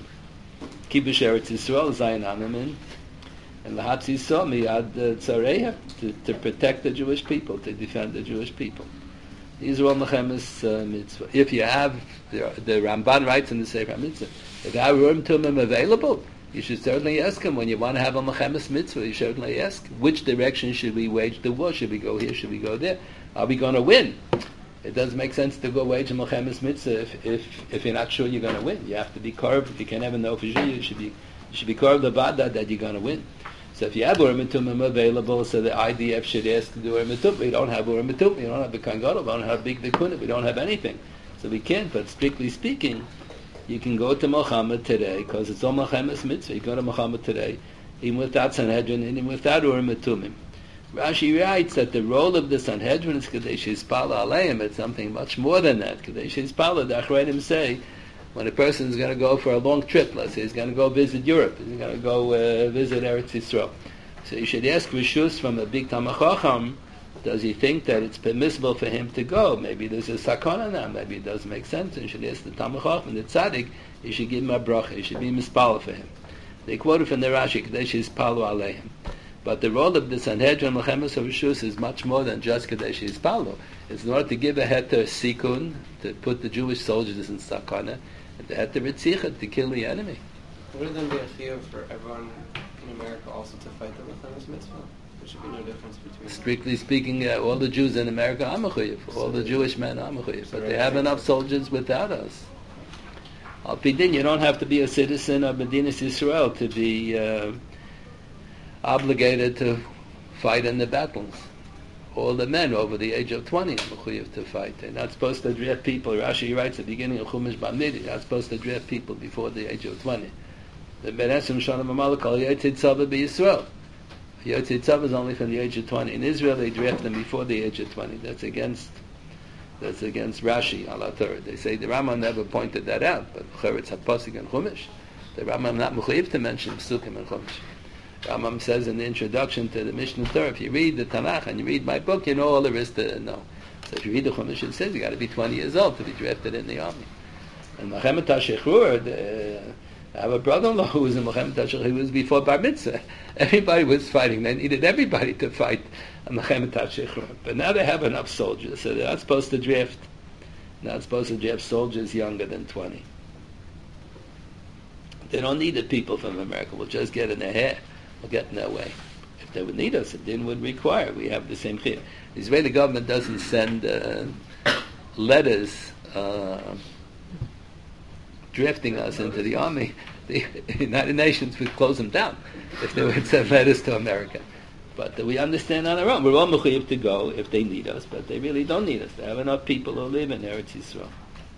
Kibush Eretz Yisrael, Zayin Anamin, and the Hatzis Somi Yad Tzareya, to to protect the Jewish people, to defend the Jewish people. These are all Melchemes uh, Mitzvah. If you have, the, the Ramban writes in the Sefer HaMitzvah, if you have Urim Tumim available, you should certainly ask him. When you want to have a Melchemes Mitzvah, you certainly ask, which direction should we wage the war? Should we go here? Should we go there? Are we going to win? It doesn't make sense to go wage a Melchemes Mitzvah if, if, if you're not sure you're going to win. You have to be carved. You can never know for sure. You should be, you should be carved about that, that you're going to win. So if you have Urim Tumim available, so the I D F should ask to do Urim Tumim. We don't have Urim Tumim. We don't have the Kohen Gadol. We don't have Big Vikuna. We don't have anything. So we can't. But strictly speaking, you can go to Muhammad today, because it's all Melchemes Mitzvah. You go to Muhammad today, even without Sanhedrin, and even without Urim Tumim. Rashi writes that the role of the Sanhedrin is Kadei Sheyispala Aleim. It's something much more than that. Kadei Sheyispala, the Achreidim say, when a person is going to go for a long trip, let's say he's going to go visit Europe, he's going to go uh, visit Eretz Yisrael. So you should ask rishus from a big Talmid Chacham, does he think that it's permissible for him to go? Maybe there's a sakana now, maybe it doesn't make sense, and you should ask the Talmid Chacham, the tzaddik, you should give him a bracha, you should be mispala for him. They quoted from the Rashi, Kadesh Yispalu Aleihim. But the role of the Sanhedrin Melchemes Rishus is much more than just Kadesh Yispalu. It's in order to give a heter sikun, to put the Jewish soldiers in sakana, and the heter ritzicha, to kill the enemy. Would it then be a chiyuv for everyone in America also to fight the Melchemes Mitzvah? There should be no difference between Strictly speaking, uh, all the Jews in America are mechuyev. All the Jewish men are mechuyev. But they have enough soldiers without us. Al Pidin, you don't have to be a citizen of Medinas Yisrael to be uh, obligated to fight in the battles. All the men over the age of twenty are mechuyev to fight. They're not supposed to draft people. Rashi writes at the beginning of Chumash Bamidi, they're not supposed to draft people before the age of twenty. The Ben Esrim Shalom Amalek Al Yotzei Tzava B'Yisrael. Yotzei Tzava is only from the age of twenty. In Israel, they draft them before the age of twenty. That's against that's against Rashi al Torah. They say the Rambam never pointed that out, but it's Hapasik and Chumash. The Rambam not mechuyev to mention Psukim and Chumash. Rambam says in the introduction to the Mishnah Torah, if you read the Tanakh and you read my book, you know all there is to know. So if you read the Chumash, it says you got to be twenty years old to be drafted in the army. And Melchemet HaShechrur, I have a brother-in-law who was in Melchemet HaShechrur. He was before Bar Mitzvah. Everybody was fighting. They needed everybody to fight on Melchemet HaShechrur. But now they have enough soldiers, so they're not supposed to draft. Not supposed to draft soldiers younger than twenty. They don't need the people from America. We'll just get in their hair. We'll get in their way. If they would need us. The din would require we have the same chiyuv. The Israeli government doesn't send uh, letters uh, drafting us into the army. The United Nations would close them down if they would send letters to America. But uh, we understand on our own. We're all mechuyev to go if they need us, but they really don't need us. They have enough people who live in Eretz Yisrael.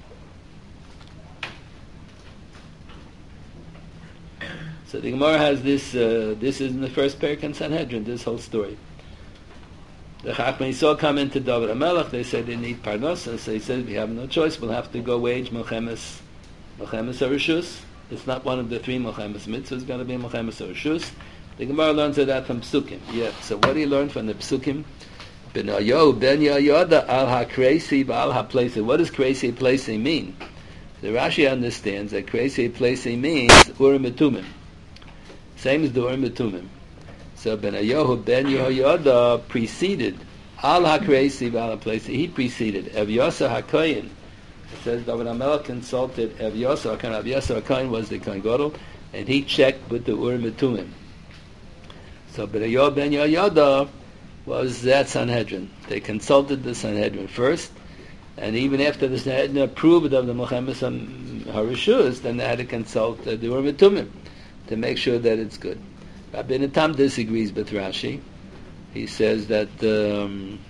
So the Gemara has this, uh, this is in the first parak in Sanhedrin, this whole story. The Chachmei Yisrael come into David HaMelech, they said they need parnasa, so he said we have no choice, we'll have to go wage Melchemes, Melchemes HaRishus. It's not one of the three Melchemes mitzvahs, it's got to be Melchemes HaRishus. The Gemara learns that from Psukim. Yeah, so what do you learn from the Psukim? Ben Ayo, Ben Yayoda, Al HaKreisi, Al HaPleisi. What does Kreisi Pleisi mean? The Rashi understands that Kreisi Pleisi means Urim Etumim. Same as the Urim Etumim. So Ben Ayohu Ben Yehoyada preceded Al HaKreisi Al HaPleisi. He preceded Evyosa HaKoyin. It says David HaMelech consulted Evyosa HaKoyin. Evyosa HaKoyin was the Kohen Gadol, and he checked with the Urim Etumim. So Ben Ayohu Ben Yehoyada was that Sanhedrin. They consulted the Sanhedrin first, and even after the Sanhedrin approved of the Melchemes HaRishus, then they had to consult uh, the Urim Etumim to make sure that it's good. Rabbi Natam disagrees with Rashi. He says that um,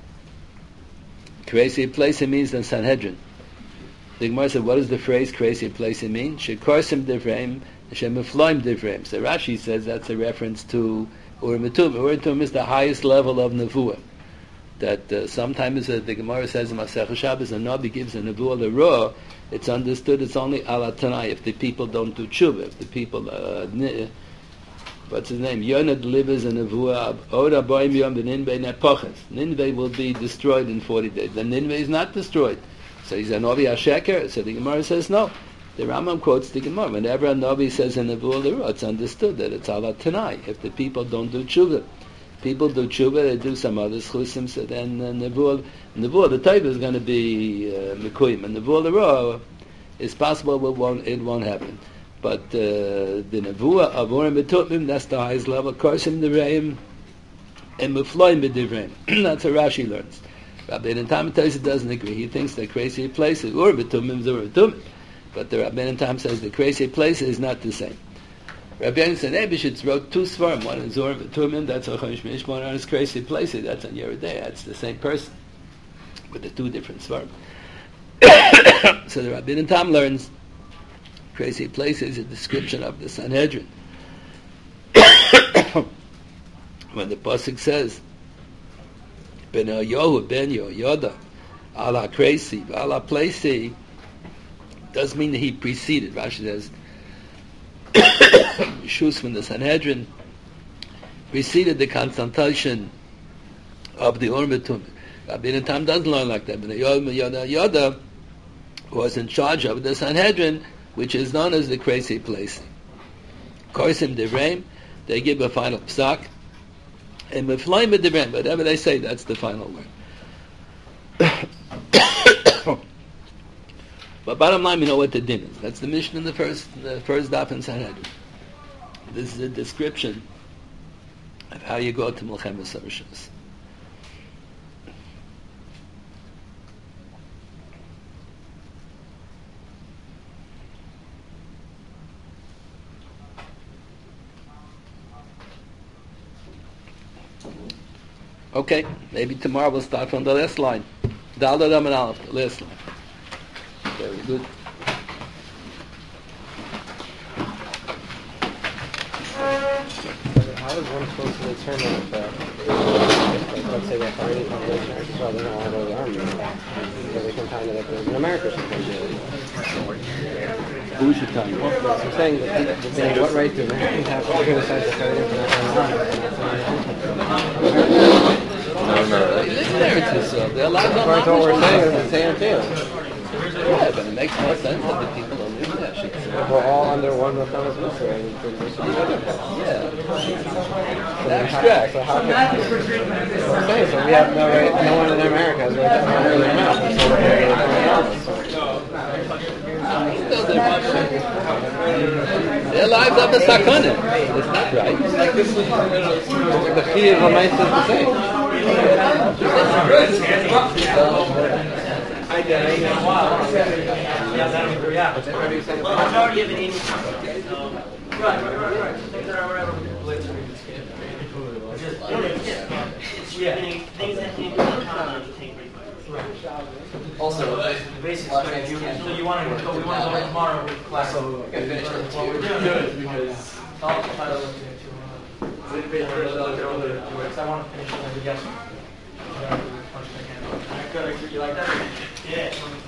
Kreisi Pleisi means the Sanhedrin. The Gemara said, what does the phrase Kreisi Pleisi mean? Shekorsim Divreim, Shemifloim Divreim. So Rashi says that's a reference to Urim Etumim. Urim Etumim is the highest level of Nevuah. That uh, sometimes uh, the Gemara says in Masechah Shabbos, a Navi gives a Nevuah l'Roh, it's understood it's only ala Tanai if the people don't do tshuva, if the people, uh, ni, what's his name? Yonah delivers a Nevuah, Oda Boim Yom Ninveh Nepoches. Ninveh will be destroyed in forty days. Then Ninveh is not destroyed. So he's a Navi HaSheker. So the Gemara says no. The Rambam quotes the Gemara. Whenever a Navi says a Nevuah l'Roh, it's understood that it's ala Tanai if the people don't do tshuva. People do tshuva, they do some other schusim, so then uh, Nevuah, Nevuah, the type is going to be uh, Mekuyim, and Nevuah l'Roh, it's possible it won't, it won't happen. But uh, the Nevuah of Urim Etumim, that's the highest level, Korsim Divreim, and Mefloim B'Divreim. That's what Rashi learns. Rabbi Natam doesn't agree. He thinks the Kreisi Pleisi, Urim Etumim is Urim Etumim. But the Rabbi Natam says the Kreisi Pleisi is not the same. Rabbi Yonasan Eibishitz wrote two svarim. One is Urim Etumim, that's on Chodesh Mishmar, one is Kreisi Pleisi, that's on Yeridei. That's the same person with the two different svarim. So the Rabbi Natam learns Kreisi Pleisi is a description of the Sanhedrin. When the pasuk says Ben Yohu Ben Yoda Ala Kreisi Ala Pleisi, does mean that he preceded. Rashi says Shus from the Sanhedrin preceded the consultation of the Urim Etumim. Rabbi Natam doesn't learn like that. But the Yoda Yoda was in charge of the Sanhedrin, which is known as the Kreisi Pleisi. Korsim Divreim, they give a final psak, and Mefloim Divreim, whatever they say, that's the final word. But bottom line, we know what the din is. That's the mission in the first, the first daf in Sanhedrin. This is a description of how you go to Melchemes HaRishus. Okay, maybe tomorrow we'll start from the last line. Dal Dam and Aleph, the last line. Very good. How is one supposed to determine if, uh, like, let's say they have already population or so they don't want to go to the army, so they can find it like there's in America or something. Who should tell you? So I'm saying that, that they, what right do Americans have to criticize the Canadians for not going to the army? No, no. They live there, it's just, they're allowed to That's what we're saying is the same too. Yeah, but it makes more sense that the people don't live there should say. We're all under one Melchemes Mitzvah, and there should be other things. Yeah. Abstract. So how can I'm saying, so we have no right, no one in America has right to honor their mouth. So we're going to they're watching. Their lives are besakana. It's not right. Like this is the chiyuv l'maisa is the same. I did. I know. Wow. Yeah. Majority of it in. Right, right, right, right. Yeah. Things that you take also, the basic question, so you want to go, we want to go tomorrow with class. So we're doing good because all the titles are too. I want to finish it with yes. Good, you like that? Yeah.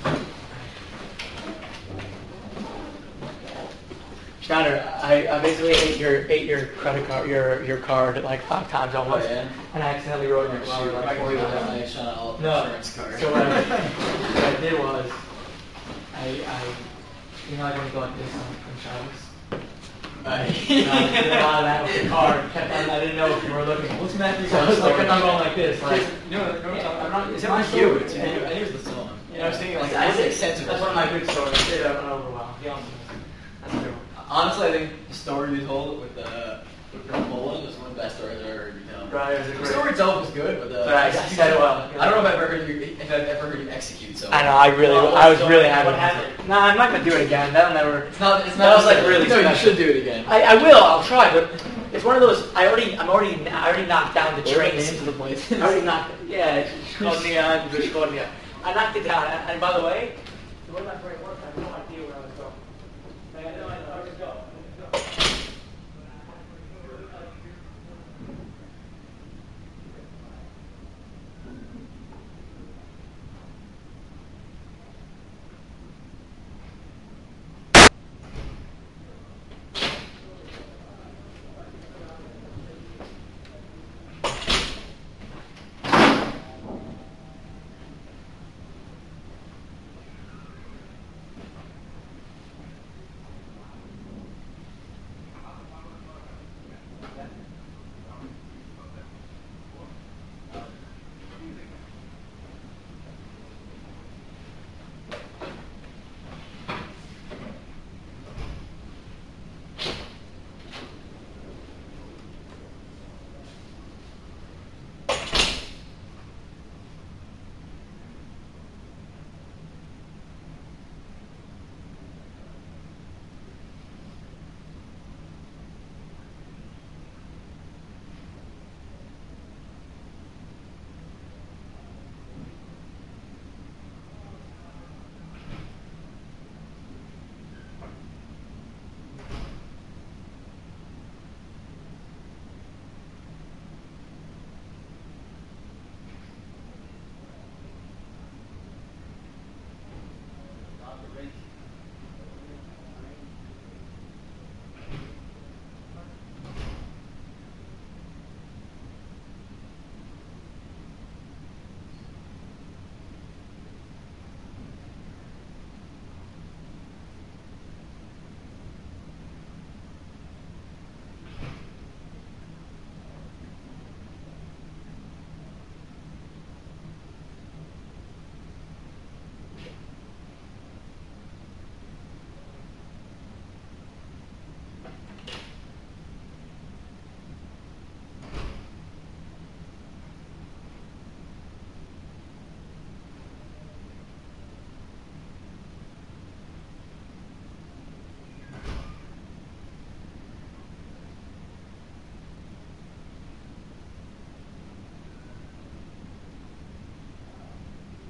Schneider, I, I basically ate your ate your credit card, your your card like five times almost, oh, yeah? And I accidentally wrote your card. Like, I believe that my Chanel insurance card. So what I, what I did was, I, I, you know, like when you go like this on, on Shabbos. I did a lot of that with the card. Kept on, I didn't know if you were looking. What's Matthew? So I was like, I'm going like this. Like, no, no, no, I'm not. It's not you. It's you. And here's the song. You know, I was thinking like that makes sense. That's one of my good stories. It went over well. Yeah, that's true. Honestly, I think the story you told with the with Poland was one of the best stories I've ever heard you tell. Right, it was a The great. story itself was good, but the But I, I said it well. I don't know if I've ever heard you if I've ever heard you execute. So I know. I really, Well, I was so really what happy. happened? Nah, I'm not gonna do it again. That'll never. it's not. It's That not was, like, really No, you special. should do it again. I, I will. I'll try, but it's one of those. I already, I'm already, I already knocked down the trains. Names of the places. I already knocked. Yeah, Shkodnia, Shkodnia. I knocked it down. And by the way, what am I doing? What am I